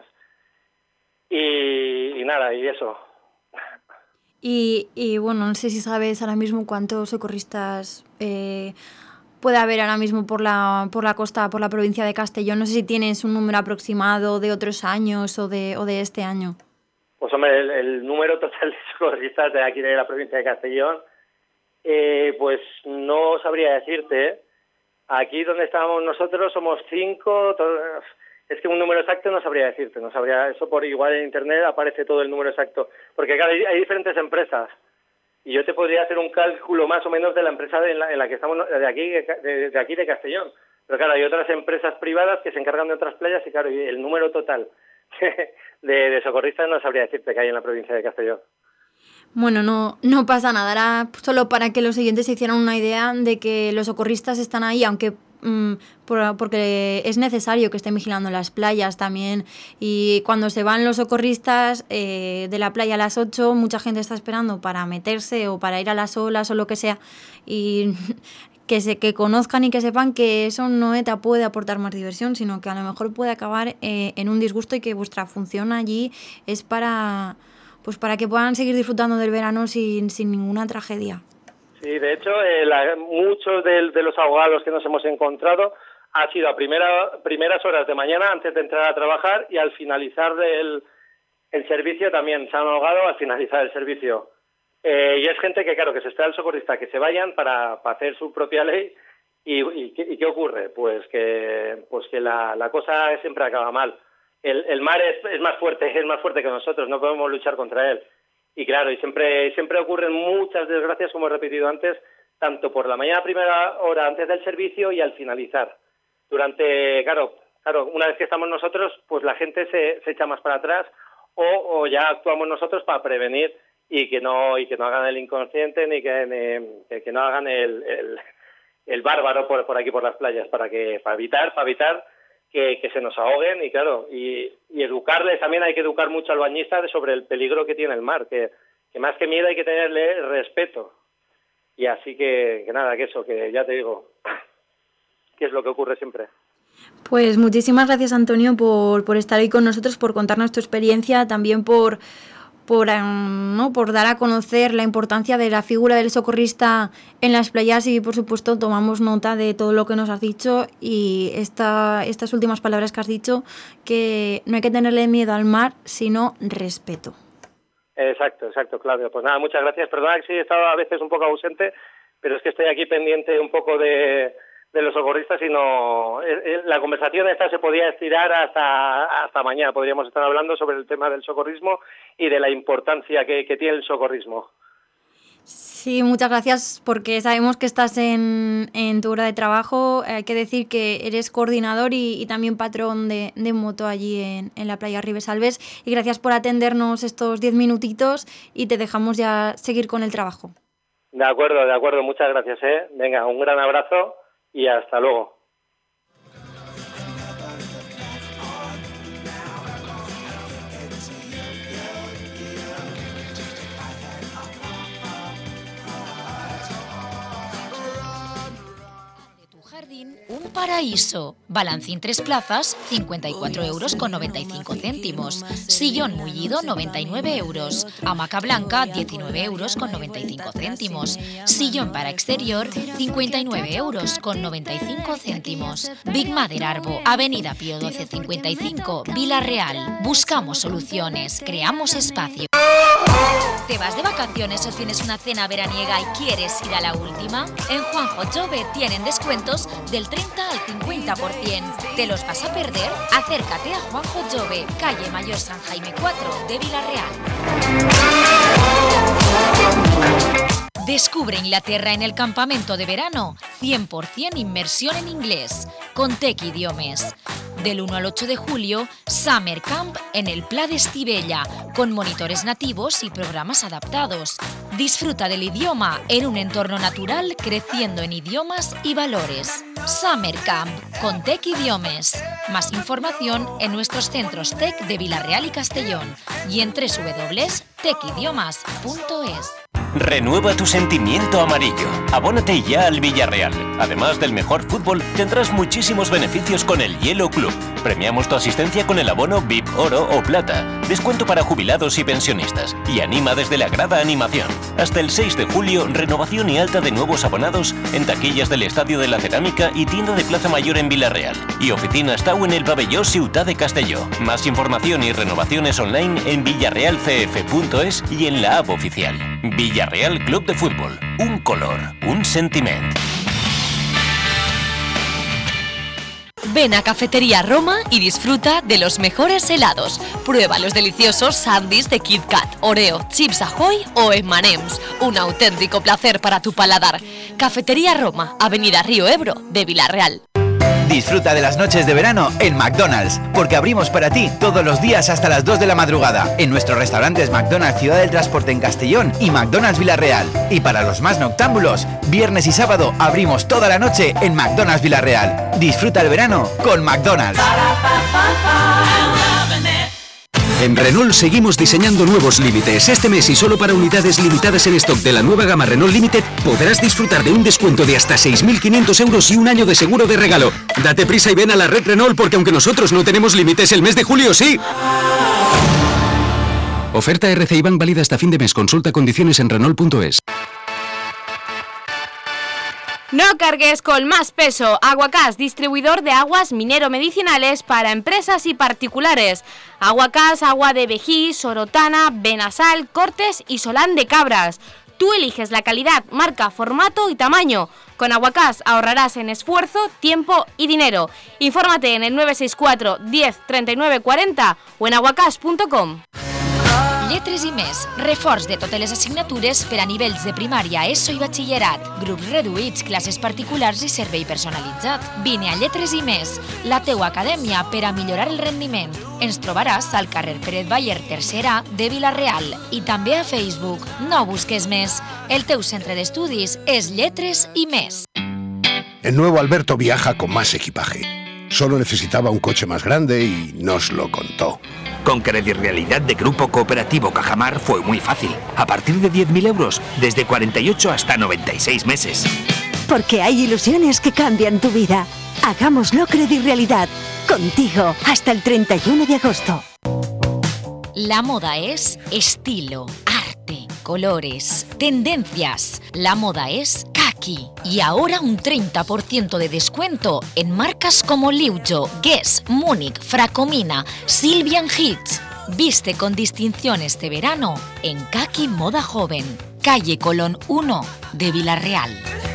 Y, y nada, y eso. Y, y bueno, no sé si sabes ahora mismo cuántos socorristas eh, puede haber ahora mismo por la por la costa, por la provincia de Castellón. No sé si tienes un número aproximado de otros años o de o de este año. Pues hombre, el, el número total de socorristas de aquí de la provincia de Castellón, eh, pues no sabría decirte. Aquí donde estábamos nosotros somos cinco. Todos, es que un número exacto no sabría decirte. No sabría eso, por igual en internet aparece todo el número exacto, porque claro, hay, hay diferentes empresas. Y yo te podría hacer un cálculo más o menos de la empresa de la, en la que estamos, de aquí de, de aquí de Castellón. Pero claro, hay otras empresas privadas que se encargan de otras playas y claro, y el número total de, de socorristas no sabría decirte que hay en la provincia de Castellón. Bueno, no, no pasa nada. Era solo para que los oyentes se hicieran una idea de que los socorristas están ahí, aunque mmm, por, porque es necesario que estén vigilando las playas también. Y cuando se van los socorristas eh, de la playa a las ocho, mucha gente está esperando para meterse o para ir a las olas o lo que sea. Y que se que conozcan y que sepan que eso no te puede aportar más diversión, sino que a lo mejor puede acabar eh, en un disgusto y que vuestra función allí es para... pues para que puedan seguir disfrutando del verano sin, sin ninguna tragedia. Sí, de hecho, eh, la, muchos de, de los ahogados que nos hemos encontrado ha sido a primera, primeras horas de mañana antes de entrar a trabajar y al finalizar del, el servicio también se han ahogado al finalizar el servicio. Eh, y es gente que, claro, que se espera el socorrista que se vayan para, para hacer su propia ley. ¿Y, y, y qué ocurre? Pues que, pues que la, la cosa siempre acaba mal. El, el mar es, es más fuerte, es más fuerte que nosotros, no podemos luchar contra él. Y claro, y siempre siempre ocurren muchas desgracias, como he repetido antes, tanto por la mañana primera hora antes del servicio y al finalizar. Durante, claro, claro, una vez que estamos nosotros, pues la gente se, se echa más para atrás o, o ya actuamos nosotros para prevenir y que no y que no hagan el inconsciente ni que, ni, que no hagan el, el, el bárbaro por, por aquí por las playas, para que para evitar, para evitar Que, que se nos ahoguen y claro, y, y educarles, también hay que educar mucho al bañista sobre el peligro que tiene el mar, que, que más que miedo hay que tenerle respeto. Y así que, que nada, que eso, que ya te digo, que es lo que ocurre siempre. Pues muchísimas gracias, Antonio, por, por estar ahí con nosotros, por contarnos tu experiencia, también por, por, ¿no? por dar a conocer la importancia de la figura del socorrista en las playas y, por supuesto, tomamos nota de todo lo que nos has dicho y esta, estas últimas palabras que has dicho, que no hay que tenerle miedo al mar, sino respeto. Exacto, exacto, Claudio. Pues nada, muchas gracias. Perdona que sí he estado a veces un poco ausente, pero es que estoy aquí pendiente un poco de, de los socorristas y no... La conversación esta se podía estirar hasta, hasta mañana. Podríamos estar hablando sobre el tema del socorrismo y de la importancia que, que tiene el socorrismo. Sí, muchas gracias, porque sabemos que estás en, en tu hora de trabajo. Hay que decir que eres coordinador y, y también patrón de, de moto allí en, en la playa Ribesalbes. Y gracias por atendernos estos diez minutitos y te dejamos ya seguir con el trabajo. De acuerdo, de acuerdo. Muchas gracias, ¿eh? Venga, un gran abrazo y hasta luego. Un paraíso. Balancín tres plazas, cincuenta y cuatro euros con noventa y cinco céntimos. Sillón mullido, noventa y nueve euros. Hamaca blanca, diecinueve euros con noventa y cinco céntimos. Sillón para exterior, cincuenta y nueve euros con noventa y cinco céntimos. Big Mother Arbo, Avenida Pío doce cincuenta y cinco, Vila Real. Buscamos soluciones, creamos espacio. ¿Te vas de vacaciones o tienes una cena veraniega y quieres ir a la última? En Juanjo Jove tienen descuentos del treinta al cincuenta por ciento. ¿Te los vas a perder? Acércate a Juanjo Jove, calle Mayor San Jaime cuatro de Vila Real. Descubre Inglaterra en el campamento de verano, cien por ciento inmersión en inglés, con Tec Idiomes. Del uno al ocho de julio, Summer Camp en el Pla de Estivella, con monitores nativos y programas adaptados. Disfruta del idioma en un entorno natural, creciendo en idiomas y valores. Summer Camp con Tec Idiomes. Más información en nuestros centros Tec de Vila-real y Castellón y en doble u doble u doble u punto tec idiomas punto es. Renueva tu sentimiento amarillo. Abónate ya al Villarreal. Además del mejor fútbol, tendrás muchísimos beneficios con el Yellow Club. Premiamos tu asistencia con el abono V I P Oro o Plata. Descuento para jubilados y pensionistas. Y anima desde la grada animación. Hasta el seis de julio, renovación y alta de nuevos abonados en taquillas del Estadio de la Cerámica y tienda de Plaza Mayor en Villarreal. Y oficina Estau en el pabellón Ciutat de Castelló. Más información y renovaciones online en villarreal c f punto es y en la app oficial. Villarreal Club de Fútbol. Un color, un sentiment. Ven a Cafetería Roma y disfruta de los mejores helados. Prueba los deliciosos sándwiches de Kit Kat, Oreo, Chips Ahoy o eme and eme's. Un auténtico placer para tu paladar. Cafetería Roma, Avenida Río Ebro de Vila-real. Disfruta de las noches de verano en McDonald's, porque abrimos para ti todos los días hasta las dos de la madrugada en nuestros restaurantes McDonald's Ciudad del Transporte en Castellón y McDonald's Vila-real. Y para los más noctámbulos, viernes y sábado abrimos toda la noche en McDonald's Vila-real. Disfruta el verano con McDonald's. En Renault seguimos diseñando nuevos límites. Este mes y solo para unidades limitadas en stock de la nueva gama Renault Limited podrás disfrutar de un descuento de hasta seis mil quinientos euros y un año de seguro de regalo. Date prisa y ven a la red Renault porque aunque nosotros no tenemos límites, el mes de julio sí. Oferta R C I Bank válida hasta fin de mes. Consulta condiciones en Renault punto es. No cargues con más peso. Aguacás, distribuidor de aguas minero-medicinales para empresas y particulares. Aguacás, agua de Vejí, Sorotana, Benasal, Cortes y Solán de Cabras. Tú eliges la calidad, marca, formato y tamaño. Con Aguacás ahorrarás en esfuerzo, tiempo y dinero. Infórmate en el nueve seis cuatro, diez, treinta y nueve, cuarenta o en aguacás punto com. Lletres i més, reforç de totes les assignatures per a nivells de primària, ESO i batxillerat, grups reduïts, classes particulars i servei personalitzat. Vine a Lletres i més, la teua acadèmia per a millorar el rendiment. Ens trobaràs al carrer Pérez Bayer tercera de Vila-real i també a Facebook. No busques més, el teu centre d'estudis és Lletres i més. El nuevo Alberto viaja con más equipaje. Solo necesitaba un coche más grande y nos lo contó. Con Credirealidad de Grupo Cooperativo Cajamar fue muy fácil. A partir de diez mil euros, desde cuarenta y ocho hasta noventa y seis meses. Porque hay ilusiones que cambian tu vida. Hagámoslo Credirealidad. Contigo hasta el treinta y uno de agosto. La moda es estilo, arte, colores, tendencias. La moda es Kaki. Y ahora un treinta por ciento de descuento en marcas como Liujo, Guess, Múnich, Fracomina, Sylvian Hits. Viste con distinción este verano en Kaki Moda Joven, calle Colón uno de Villarreal.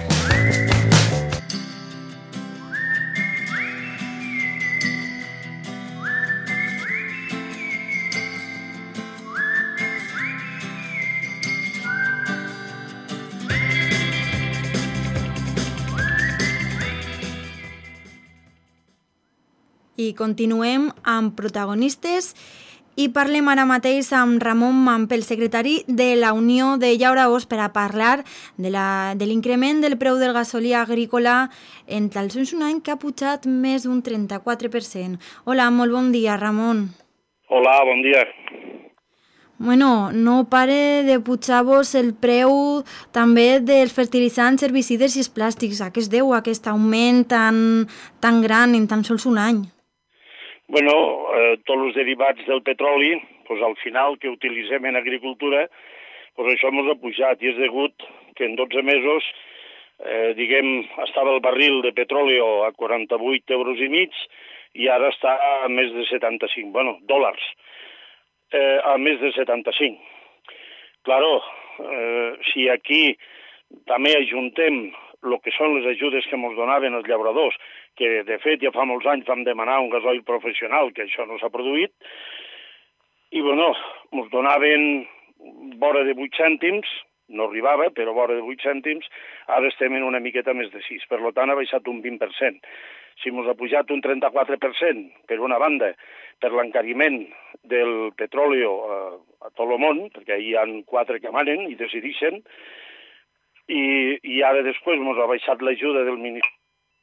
I continuem amb protagonistes i parlem ara mateix amb Ramon Mampel, secretari de la Unió de Llauraors, per a parlar de la, de l'increment del preu del gasolí agrícola en tan sols un any que ha pujat més d'un trenta-quatre per cent. Hola, molt bon dia, Ramon. Hola, bon dia. Bueno, no pare de pujar-vos el preu també dels fertilitzants, herbicides i els plàstics. A què es deu aquest augment tan, tan gran en tan sols un any? Bueno, eh, tots els derivats del petroli, pues, al final que utilitzem en agricultura, pues, això ens ha pujat i és degut que en dotze mesos, eh, diguem, estava el barril de petroli a quaranta-vuit euros i mig i ara està a més de setanta-cinc, bueno, dòlars, eh, a més de setanta-cinc. Claro, eh, si aquí també ajuntem el que són les ajudes que ens donaven els llauradors, que de fet ja fa molts anys vam demanar un gasoil professional, que això no s'ha produït, i bueno, ens donaven vora de vuit cèntims, no arribava, però vora de vuit cèntims, ara estem en una miqueta més de sis, per tant ha baixat un vint per cent. Si ens ha pujat un trenta-quatre per cent, per una banda, per l'encariment del petroli a, a tot el món, perquè hi ha quatre que manen i decideixen, i, i ara després ens ha baixat l'ajuda del Ministeri,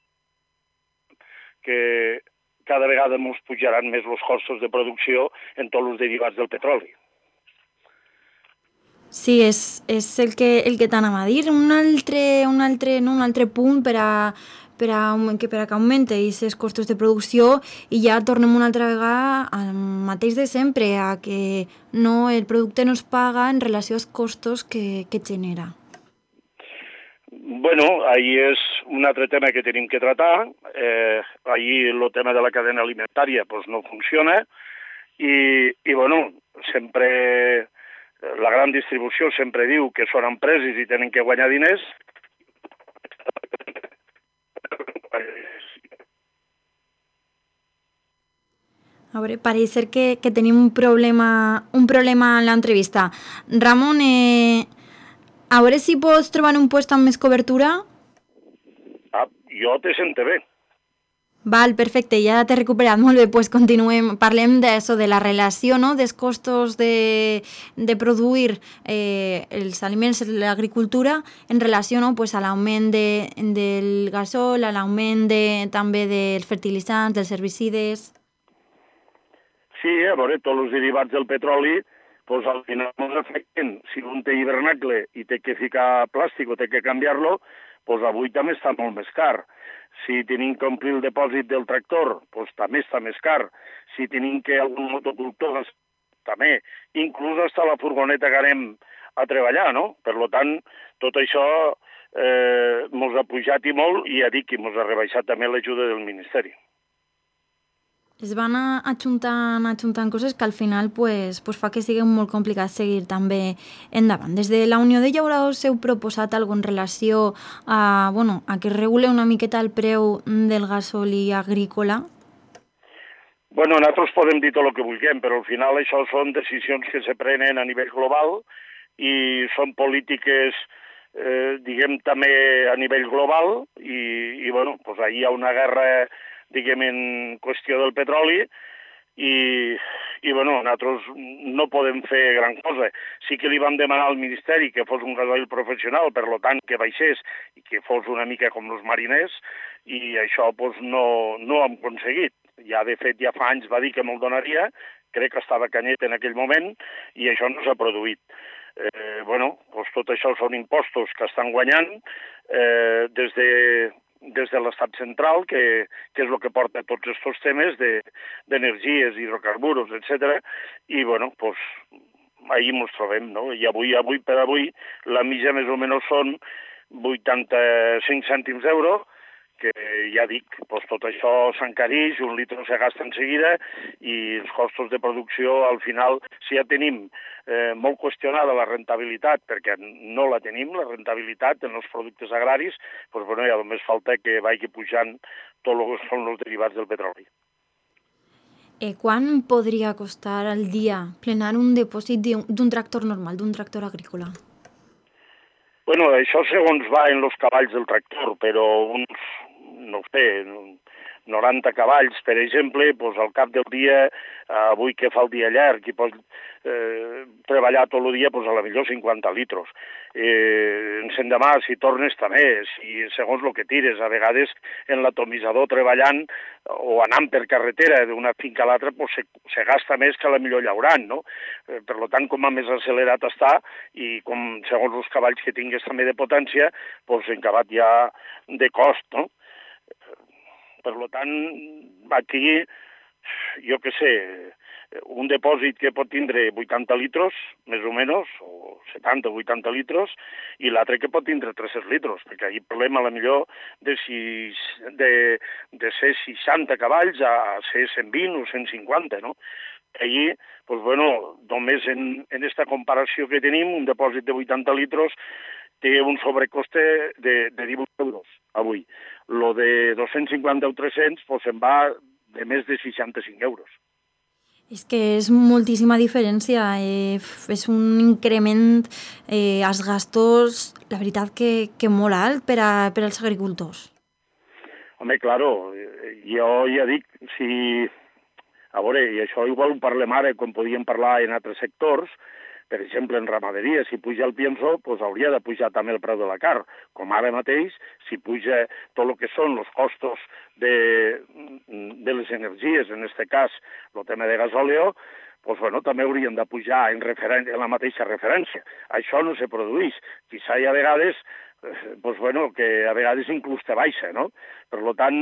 que cada vegada ens pujaran més els costos de producció en tots els derivats del petroli. Sí, és, és el que, el que t'anava a dir. Un altre, un altre, no, un altre punt per a, per a, que, per a que augmenti aquests costos de producció i ja tornem una altra vegada al mateix de sempre, a que no, el producte no es paga en relació als costos que, que genera. Bueno, ahí és un altre tema que tenim que tratar. Eh, ahí el tema de la cadena alimentària pues, no funciona i, i bueno, sempre la gran distribució sempre diu que són empreses i tenen que guanyar diners. A veure, pareix ser que, que tenim un problema, un problema en l'entrevista. Ramon, eh, a veure si pots trobar un lloc amb més cobertura. Ah, jo te sento bé. Val, perfecte, ja t'he recuperat. Molt bé, doncs pues continuem. Parlem d'això, de la relació, no?, dels costos de, de produir eh, els aliments de l'agricultura en relació, no?, pues a l'augment de, del gasol, a l'augment de, també dels fertilitzants, dels herbicides. Sí, a veure, tots els derivats del petroli pues al final ens afecten. Si un té hivernacle i té que ficar plàstic o té que canviar-lo, pues avui també està molt més car. Si tenim que omplir el depòsit del tractor, pues també està més car. Si tenim que algun motocultor, també. Inclús fins la furgoneta que anem a treballar, no? Per tant, tot això eh, mos ha pujat i molt i ja dic que mos ha rebaixat també l'ajuda del Ministeri. Es van ajuntant, ajuntant coses que al final pues, pues fa que sigui molt complicat seguir també endavant. Des de la Unió de Llauradors heu proposat alguna relació a, bueno, a que es regule una miqueta el preu del gasolí agrícola? Bueno, nosaltres podem dir tot el que vulguem, però al final això són decisions que se prenen a nivell global i són polítiques, eh, diguem, també a nivell global i, i bueno, pues ahí hi ha una guerra diguem, en qüestió del petroli, i, i bueno, nosaltres no podem fer gran cosa. Sí que li vam demanar al Ministeri que fos un gasoil professional, per tant que baixés i que fos una mica com els mariners, i això pues, no, no ho hem aconseguit. Ja, de fet, ja fa anys va dir que me'l donaria, crec que estava canyet en aquell moment, i això no s'ha produït. Eh, bueno, pues tot això són impostos que estan guanyant eh, des de des de l'estat central, que, que és el que porta tots aquests temes d'energies, de, hidrocarburs, etcètera. I, bueno, doncs, ahir ens trobem, no? I avui, avui per avui, la mitja més o menys són vuitanta-cinc cèntims d'euro, que ja dic, doncs tot això s'encareix, un litre se gasta en seguida i els costos de producció, al final, si ja tenim eh, molt qüestionada la rentabilitat, perquè no la tenim, la rentabilitat en els productes agraris, doncs bueno, ja només falta que vagi pujant tot el que són els derivats del petroli. Eh, quan podria costar al dia plenar un dipòsit d'un tractor normal, d'un tractor agrícola? Bueno, això segons va en els cavalls del tractor, però uns, no ho sé, noranta cavalls, per exemple, doncs al cap del dia, avui que fa el dia llarg i pot eh, treballar tot el dia, doncs a la millor cinquanta litros. Eh, l'endemà, si tornes també, si, segons el que tires, a vegades en l'atomitzador treballant o anant per carretera d'una finca a l'altra, doncs se, se gasta més que a la millor llaurant, no? Eh, per tant, com a més accelerat està i com segons els cavalls que tingues també de potència, doncs en acabat ja de cost, no? Per tant, aquí, jo què sé, un depòsit que pot tindre vuitanta litros, més o menys, o setanta o vuitanta litros, i l'altre que pot tindre tres-cents litros, perquè ahir parlem a la millor de, sis, de, de ser seixanta cavalls a ser cent vint o cent cinquanta, no? Allí, doncs, bueno, només en, en esta comparació que tenim, un depòsit de vuitanta litros té un sobrecoste de, de divuit euros avui. Lo de dos-cents cinquanta o tres-cents doncs se'n va de més de seixanta-cinc euros. És que és moltíssima diferència, eh, és un increment eh, als gastos, la veritat que, que molt alt per, a, per als agricultors. Home, claro, jo ja dic, si... A veure, i això igual ho parlem ara com podíem parlar en altres sectors, per exemple, en ramaderia, si puja el pienso, doncs hauria de pujar també el preu de la carn. Com ara mateix, si puja tot el que són els costos de, de les energies, en aquest cas, el tema de gasòleo, doncs bueno, també haurien de pujar en, referen en la mateixa referència. Això no se produeix. Quizà hi ha vegades, doncs bueno, que a vegades inclús te baixa, no? Per tant,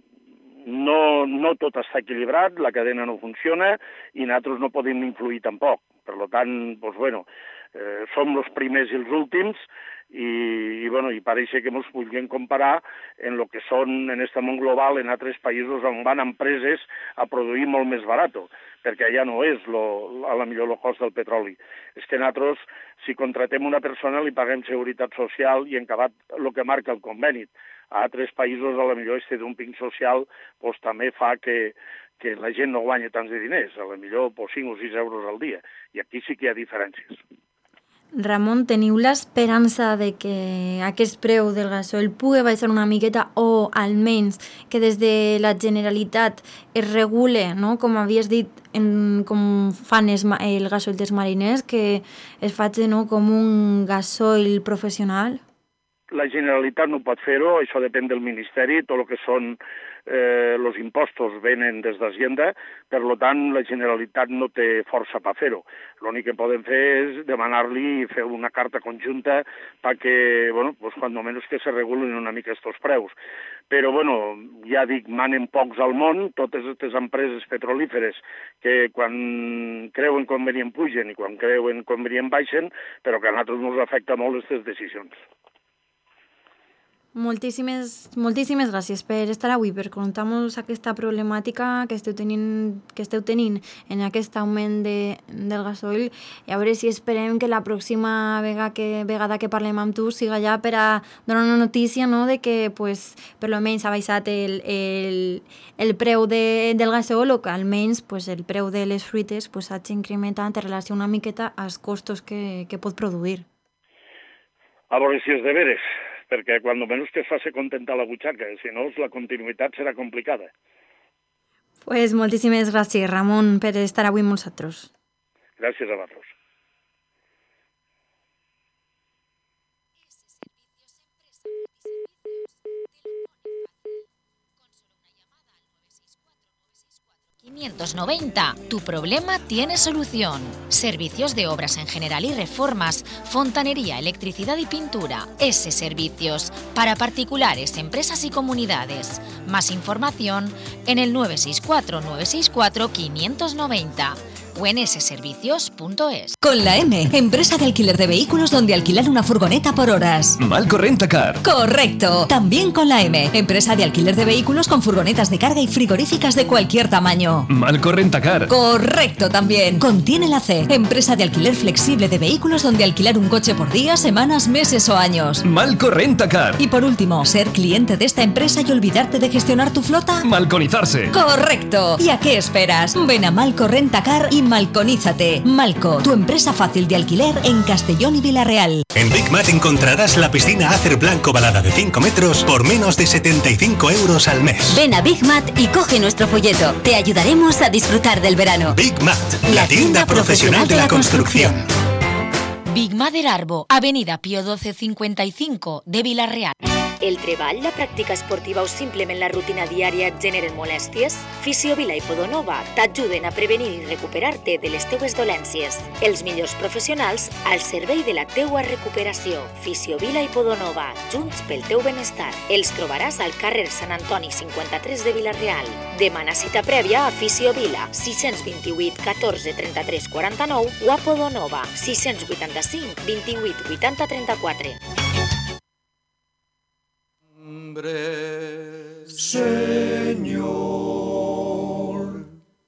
no, no tot està equilibrat, la cadena no funciona i nosaltres no podem influir tampoc. Per tant, doncs, bueno, eh, som els primers i els últims i, i, bueno, i pareix que ens vulguem comparar en el que són en aquest món global en altres països on van empreses a produir molt més barat, perquè allà no és lo, a la millor el cost del petroli. És que nosaltres, si contratem una persona, li paguem seguretat social i en acabat el que marca el conveni. A altres països, a la millor, este dumping social doncs, també fa que, que la gent no guanya tants de diners, a la millor doncs, cinc o sis euros al dia. I aquí sí que hi ha diferències. Ramon, teniu l'esperança de que aquest preu del gasoil pugui baixar una miqueta o almenys que des de la Generalitat es regule, no? Com havies dit, en, com fan es, el gasoil dels mariners, que es faci, no? Com un gasoil professional? La Generalitat no pot fer-ho, això depèn del Ministeri, tot el que són eh, els impostos venen des d'Hacienda, per tant la Generalitat no té força per fer-ho. L'únic que poden fer és demanar-li i fer una carta conjunta perquè, bueno, pues, quan almenys que se regulen una mica aquests preus. Però, bueno, ja dic, manen pocs al món, totes aquestes empreses petrolíferes que quan creuen convenient pugen i quan creuen convenient baixen, però que a nosaltres ens afecta molt aquestes decisions. Moltíssimes, moltíssimes gràcies per estar avui, per contar-nos aquesta problemàtica que esteu tenint, que esteu tenint en aquest augment de, del gasoil. I a veure si esperem que la pròxima vegada que, vegada que parlem amb tu siga ja per a donar una notícia, no?, de que pues, per almenys ha baixat el, el, el preu de, del gasoil o que almenys pues, el preu de les fruites pues, hagi incrementat en relació una miqueta als costos que, que pot produir. A veure si és de veres, perquè quan almenys que es faci contentar la butxaca, si no, la continuïtat serà complicada. Pues moltíssimes gràcies, Ramon, per estar avui amb nosaltres. Gràcies a vosaltres. quinientos noventa. Tu problema tiene solución. Servicios de obras en general y reformas, fontanería, electricidad y pintura. S Servicios, para particulares, empresas y comunidades. Más información en el nueve seis cuatro nueve seis cuatro quinientos noventa. o en ese servicios punto es. Con la M, empresa de alquiler de vehículos donde alquilar una furgoneta por horas. Malco Rentacar. Correcto. También con la M, empresa de alquiler de vehículos con furgonetas de carga y frigoríficas de cualquier tamaño. Malco Rentacar. Correcto también. Contiene la C, empresa de alquiler flexible de vehículos donde alquilar un coche por días, semanas, meses o años. Malco Rentacar. Y por último, ser cliente de esta empresa y olvidarte de gestionar tu flota. Malconizarse. Correcto. ¿Y a qué esperas? Ven a Malco Rentacar y malconízate. Malco, tu empresa fácil de alquiler en Castellón y Vila-real. En Big Mat encontrarás la piscina Acer Blanco ovalada de cinco metros por menos de setenta y cinco euros al mes. Ven a Big Mat y coge nuestro folleto. Te ayudaremos a disfrutar del verano. Big Mat, la tienda profesional de la construcción. Big Mat del Arbo, Avenida Pío doce cincuenta y cinco de Vila-real. El treball, la pràctica esportiva o simplement la rutina diària et generen molèsties? Fisiovila i Podonova t'ajuden a prevenir i recuperar-te de les teues dolències. Els millors professionals al servei de la teua recuperació. Fisiovila i Podonova, junts pel teu benestar. Els trobaràs al carrer Sant Antoni cinquanta-tres de Vila-real. Demana cita prèvia a Fisiovila, sis vint-i-vuit catorze trenta-tres quaranta-nou o a Podonova, sis vuitanta-cinc vint-i-vuit vuitanta trenta-quatre. Senyor,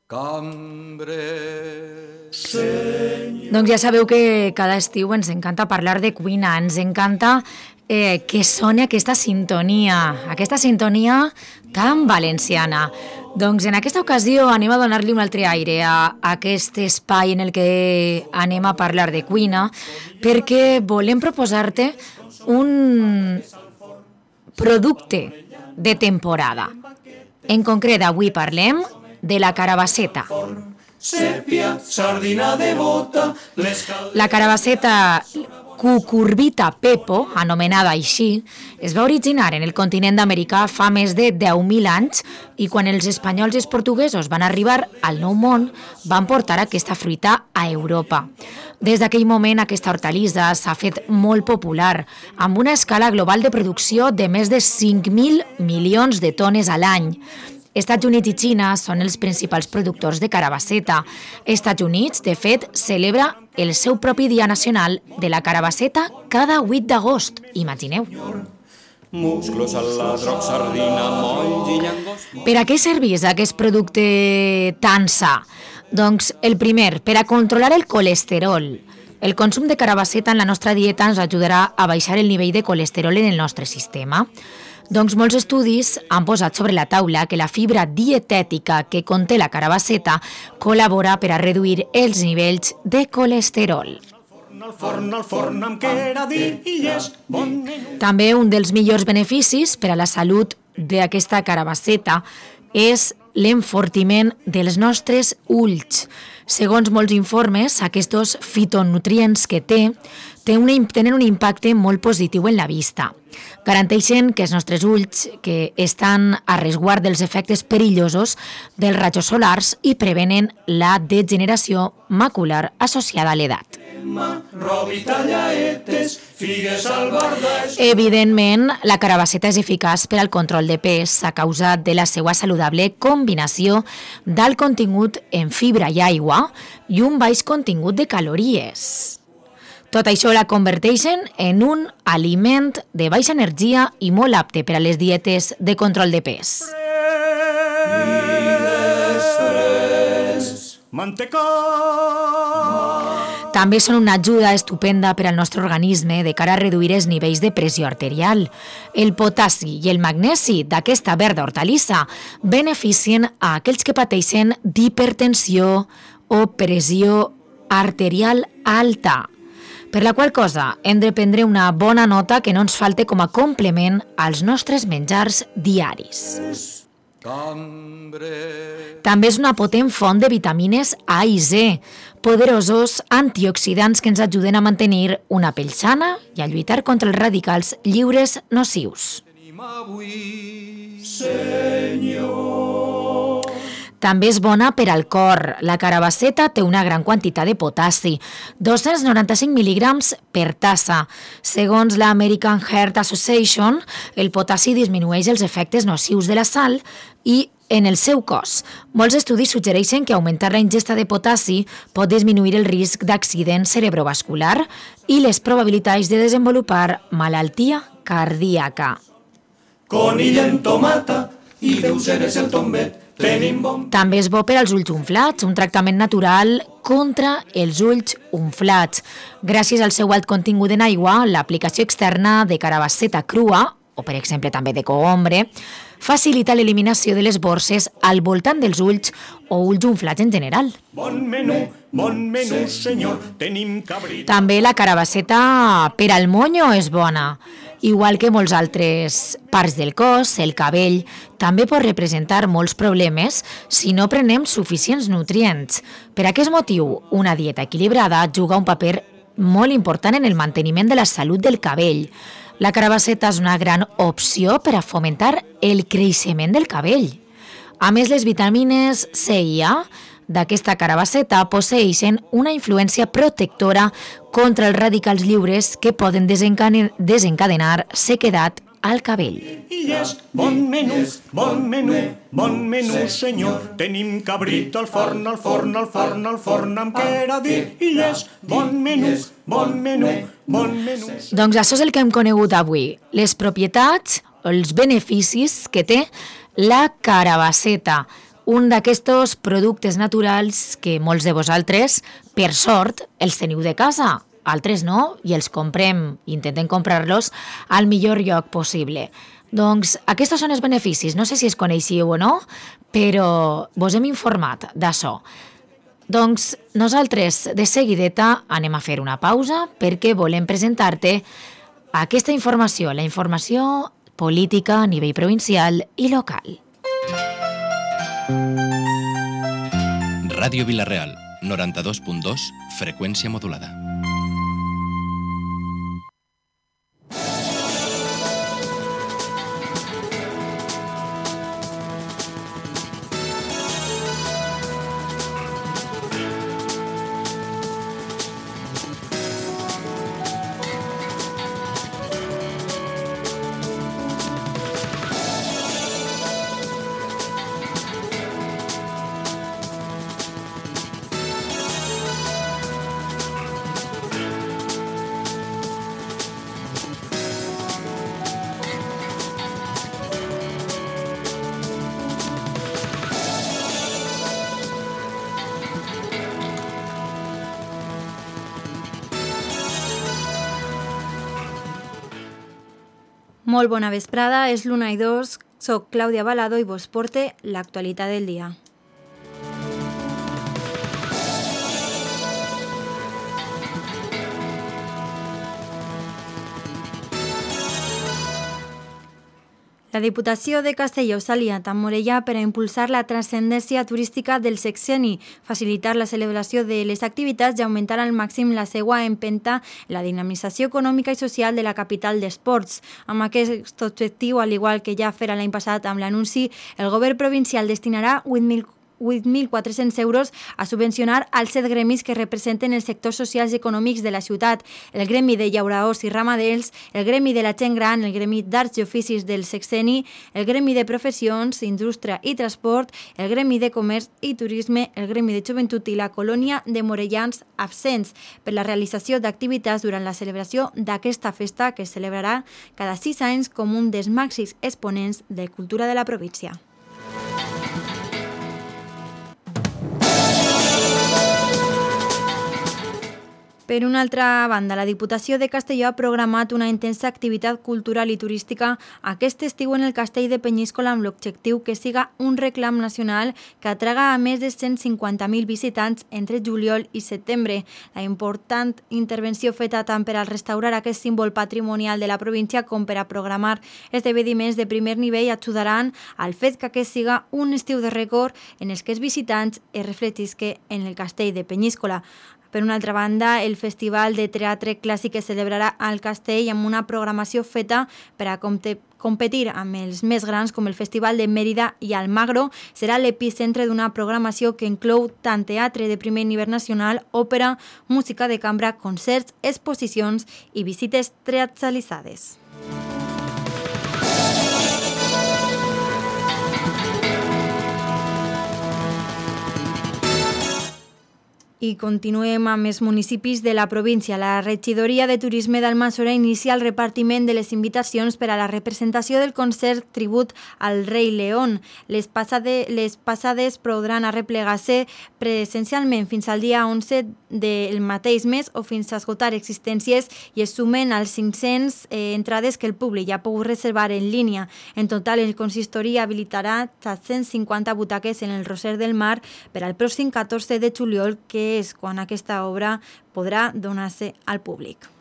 cambrer, senyor. Doncs ja sabeu que cada estiu ens encanta parlar de cuina, ens encanta eh, que soni aquesta sintonia, aquesta sintonia tan valenciana. Doncs en aquesta ocasió anem a donar-li un altre aire a aquest espai en el que anem a parlar de cuina, perquè volem proposar-te un producte de temporada. En concret, avui parlem de la carabasseta. Sèpia, sardina de bota, la carabasseta cucurbita pepo, anomenada així, es va originar en el continent americà fa més de deu mil anys i quan els espanyols i els portuguesos van arribar al Nou Món van portar aquesta fruita a Europa. Des d'aquell moment aquesta hortalissa s'ha fet molt popular, amb una escala global de producció de més de cinc mil milions de tones a l'any. Estats Units i Xina són els principals productors de carabasseta. Estats Units, de fet, celebra el seu propi dia nacional de la carabasseta cada vuit d'agost. Imagineu. Musclos al ladroc, sardina, moll i llangos. Per a què serveix aquest producte tan sa? Doncs el primer, per a controlar el colesterol. El consum de carabasseta en la nostra dieta ens ajudarà a baixar el nivell de colesterol en el nostre sistema. Doncs molts estudis han posat sobre la taula que la fibra dietètica que conté la carabasseta col·labora per a reduir els nivells de colesterol. També un dels millors beneficis per a la salut d'aquesta carabasseta és l'enfortiment dels nostres ulls. Segons molts informes, aquests fitonutrients que té tenen un impacte molt positiu en la vista. Garanteixen que els nostres ulls que estan a resguard dels efectes perillosos dels rajos solars i prevenen la degeneració macular associada a l'edat. Evidentment, la carabasseta és eficaç per al control de pes a causa de la seva saludable combinació d'alt contingut en fibra i aigua i un baix contingut de calories. Tot això la converteixen en un aliment de baixa energia i molt apte per a les dietes de control de pes. També són una ajuda estupenda per al nostre organisme de cara a reduir els nivells de pressió arterial. El potassi i el magnesi d'aquesta verda hortalissa beneficien a aquells que pateixen d'hipertensió o pressió arterial alta. Per la qual cosa hem de prendre una bona nota que no ens falte com a complement als nostres menjars diaris. També és una potent font de vitamines A i Z, poderosos antioxidants que ens ajuden a mantenir una pell sana i a lluitar contra els radicals lliures nocius. També és bona per al cor. La carabasseta té una gran quantitat de potassi, dos-cents noranta-cinc mil·lígrams per tassa. Segons l'American Heart Association, el potassi disminueix els efectes nocius de la sal i en el seu cos. Molts estudis suggereixen que augmentar la ingesta de potassi pot disminuir el risc d'accident cerebrovascular i les probabilitats de desenvolupar malaltia cardíaca. Conill en tomata i deus eres el tombet. Tenim bon... També és bo per als ulls unflats, un tractament natural contra els ulls unflats. Gràcies al seu alt contingut en aigua, l'aplicació externa de carabasseta crua, o per exemple també de cogombre, facilita l'eliminació de les borses al voltant dels ulls o ulls unflats en general. Bon menú, bon menú, senyor, tenim cabrit. També la carabasseta per al monyo és bona. Igual que molts altres parts del cos, el cabell també pot representar molts problemes si no prenem suficients nutrients. Per aquest motiu, una dieta equilibrada juga un paper molt important en el manteniment de la salut del cabell. La carabasseta és una gran opció per a fomentar el creixement del cabell. A més, les vitamines C i A d'aquesta carabasseta posseeixen una influència protectora contra els radicals lliures que poden desencadenar sequedat al cabell. Illes, bon menú, bon menú, bon menú, senyor. Tenim cabrit al forn, al forn, al forn, al forn, amb què era dir. Illes, bon menú, bon menú, bon menú. Doncs això és el que hem conegut avui. Les propietats, els beneficis que té la carabasseta, un d'aquests productes naturals que molts de vosaltres, per sort, els teniu de casa. Altres no, i els comprem, intentem comprar-los al millor lloc possible. Doncs aquests són els beneficis, no sé si es coneixiu o no, però vos hem informat d'això. Doncs nosaltres de seguideta anem a fer una pausa perquè volem presentar-te aquesta informació, la informació política a nivell provincial i local. Ràdio Vila-real, noranta-dos punt dos, freqüència modulada. Molt bona vesprada, és l'una i dos, soc Clàudia Balado i vos porte l'actualitat del dia. La Diputació de Castelló s'ha aliat amb Morella per a impulsar la transcendència turística del sexenni, facilitar la celebració de les activitats i augmentar al màxim la seva empenta en la dinamització econòmica i social de la capital d'esports. Amb aquest objectiu, al igual que ja fera l'any passat amb l'anunci, el govern provincial destinarà vuit mil quatre-cents euros a subvencionar als set gremis que representen els sectors socials i econòmics de la ciutat, el gremi de llauraors i ramaders, el gremi de la gent gran, el gremi d'arts i oficis del sexenni, el gremi de professions, indústria i transport, el gremi de comerç i turisme, el gremi de joventut i la colònia de morellans absents per la realització d'activitats durant la celebració d'aquesta festa que es celebrarà cada sis anys com un dels màxims exponents de cultura de la província. Per una altra banda, la Diputació de Castelló ha programat una intensa activitat cultural i turística aquest estiu en el Castell de Penyíscola amb l'objectiu que siga un reclam nacional que atraga a més de cent cinquanta mil visitants entre juliol i setembre. La important intervenció feta tant per a restaurar aquest símbol patrimonial de la província com per a programar esdeveniments de primer nivell ajudaran al fet que aquest siga un estiu de rècord en els que els visitants es reflectisquen en el Castell de Penyíscola. Per una altra banda, el Festival de Teatre Clàssic es celebrarà al Castell amb una programació feta per a competir amb els més grans com el Festival de Mèrida i Almagro. Serà l'epicentre d'una programació que inclou tant teatre de primer nivell nacional, òpera, música de cambra, concerts, exposicions i visites teatralitzades. I continuem amb els municipis de la província. La regidoria de Turisme d'Almassora inicia el repartiment de les invitacions per a la representació del concert tribut al Rei León. Les, passade, les passades podran arreplegar-se presencialment fins al dia onze del mateix mes o fins a esgotar existències i es sumen als cinc-centes eh, entrades que el públic ja ha pogut reservar en línia. En total, el consistori habilitarà set-cents cinquanta butaques en el Roser del Mar per al pròxim catorze de juliol, que és quan aquesta obra podrà donar-se al públic.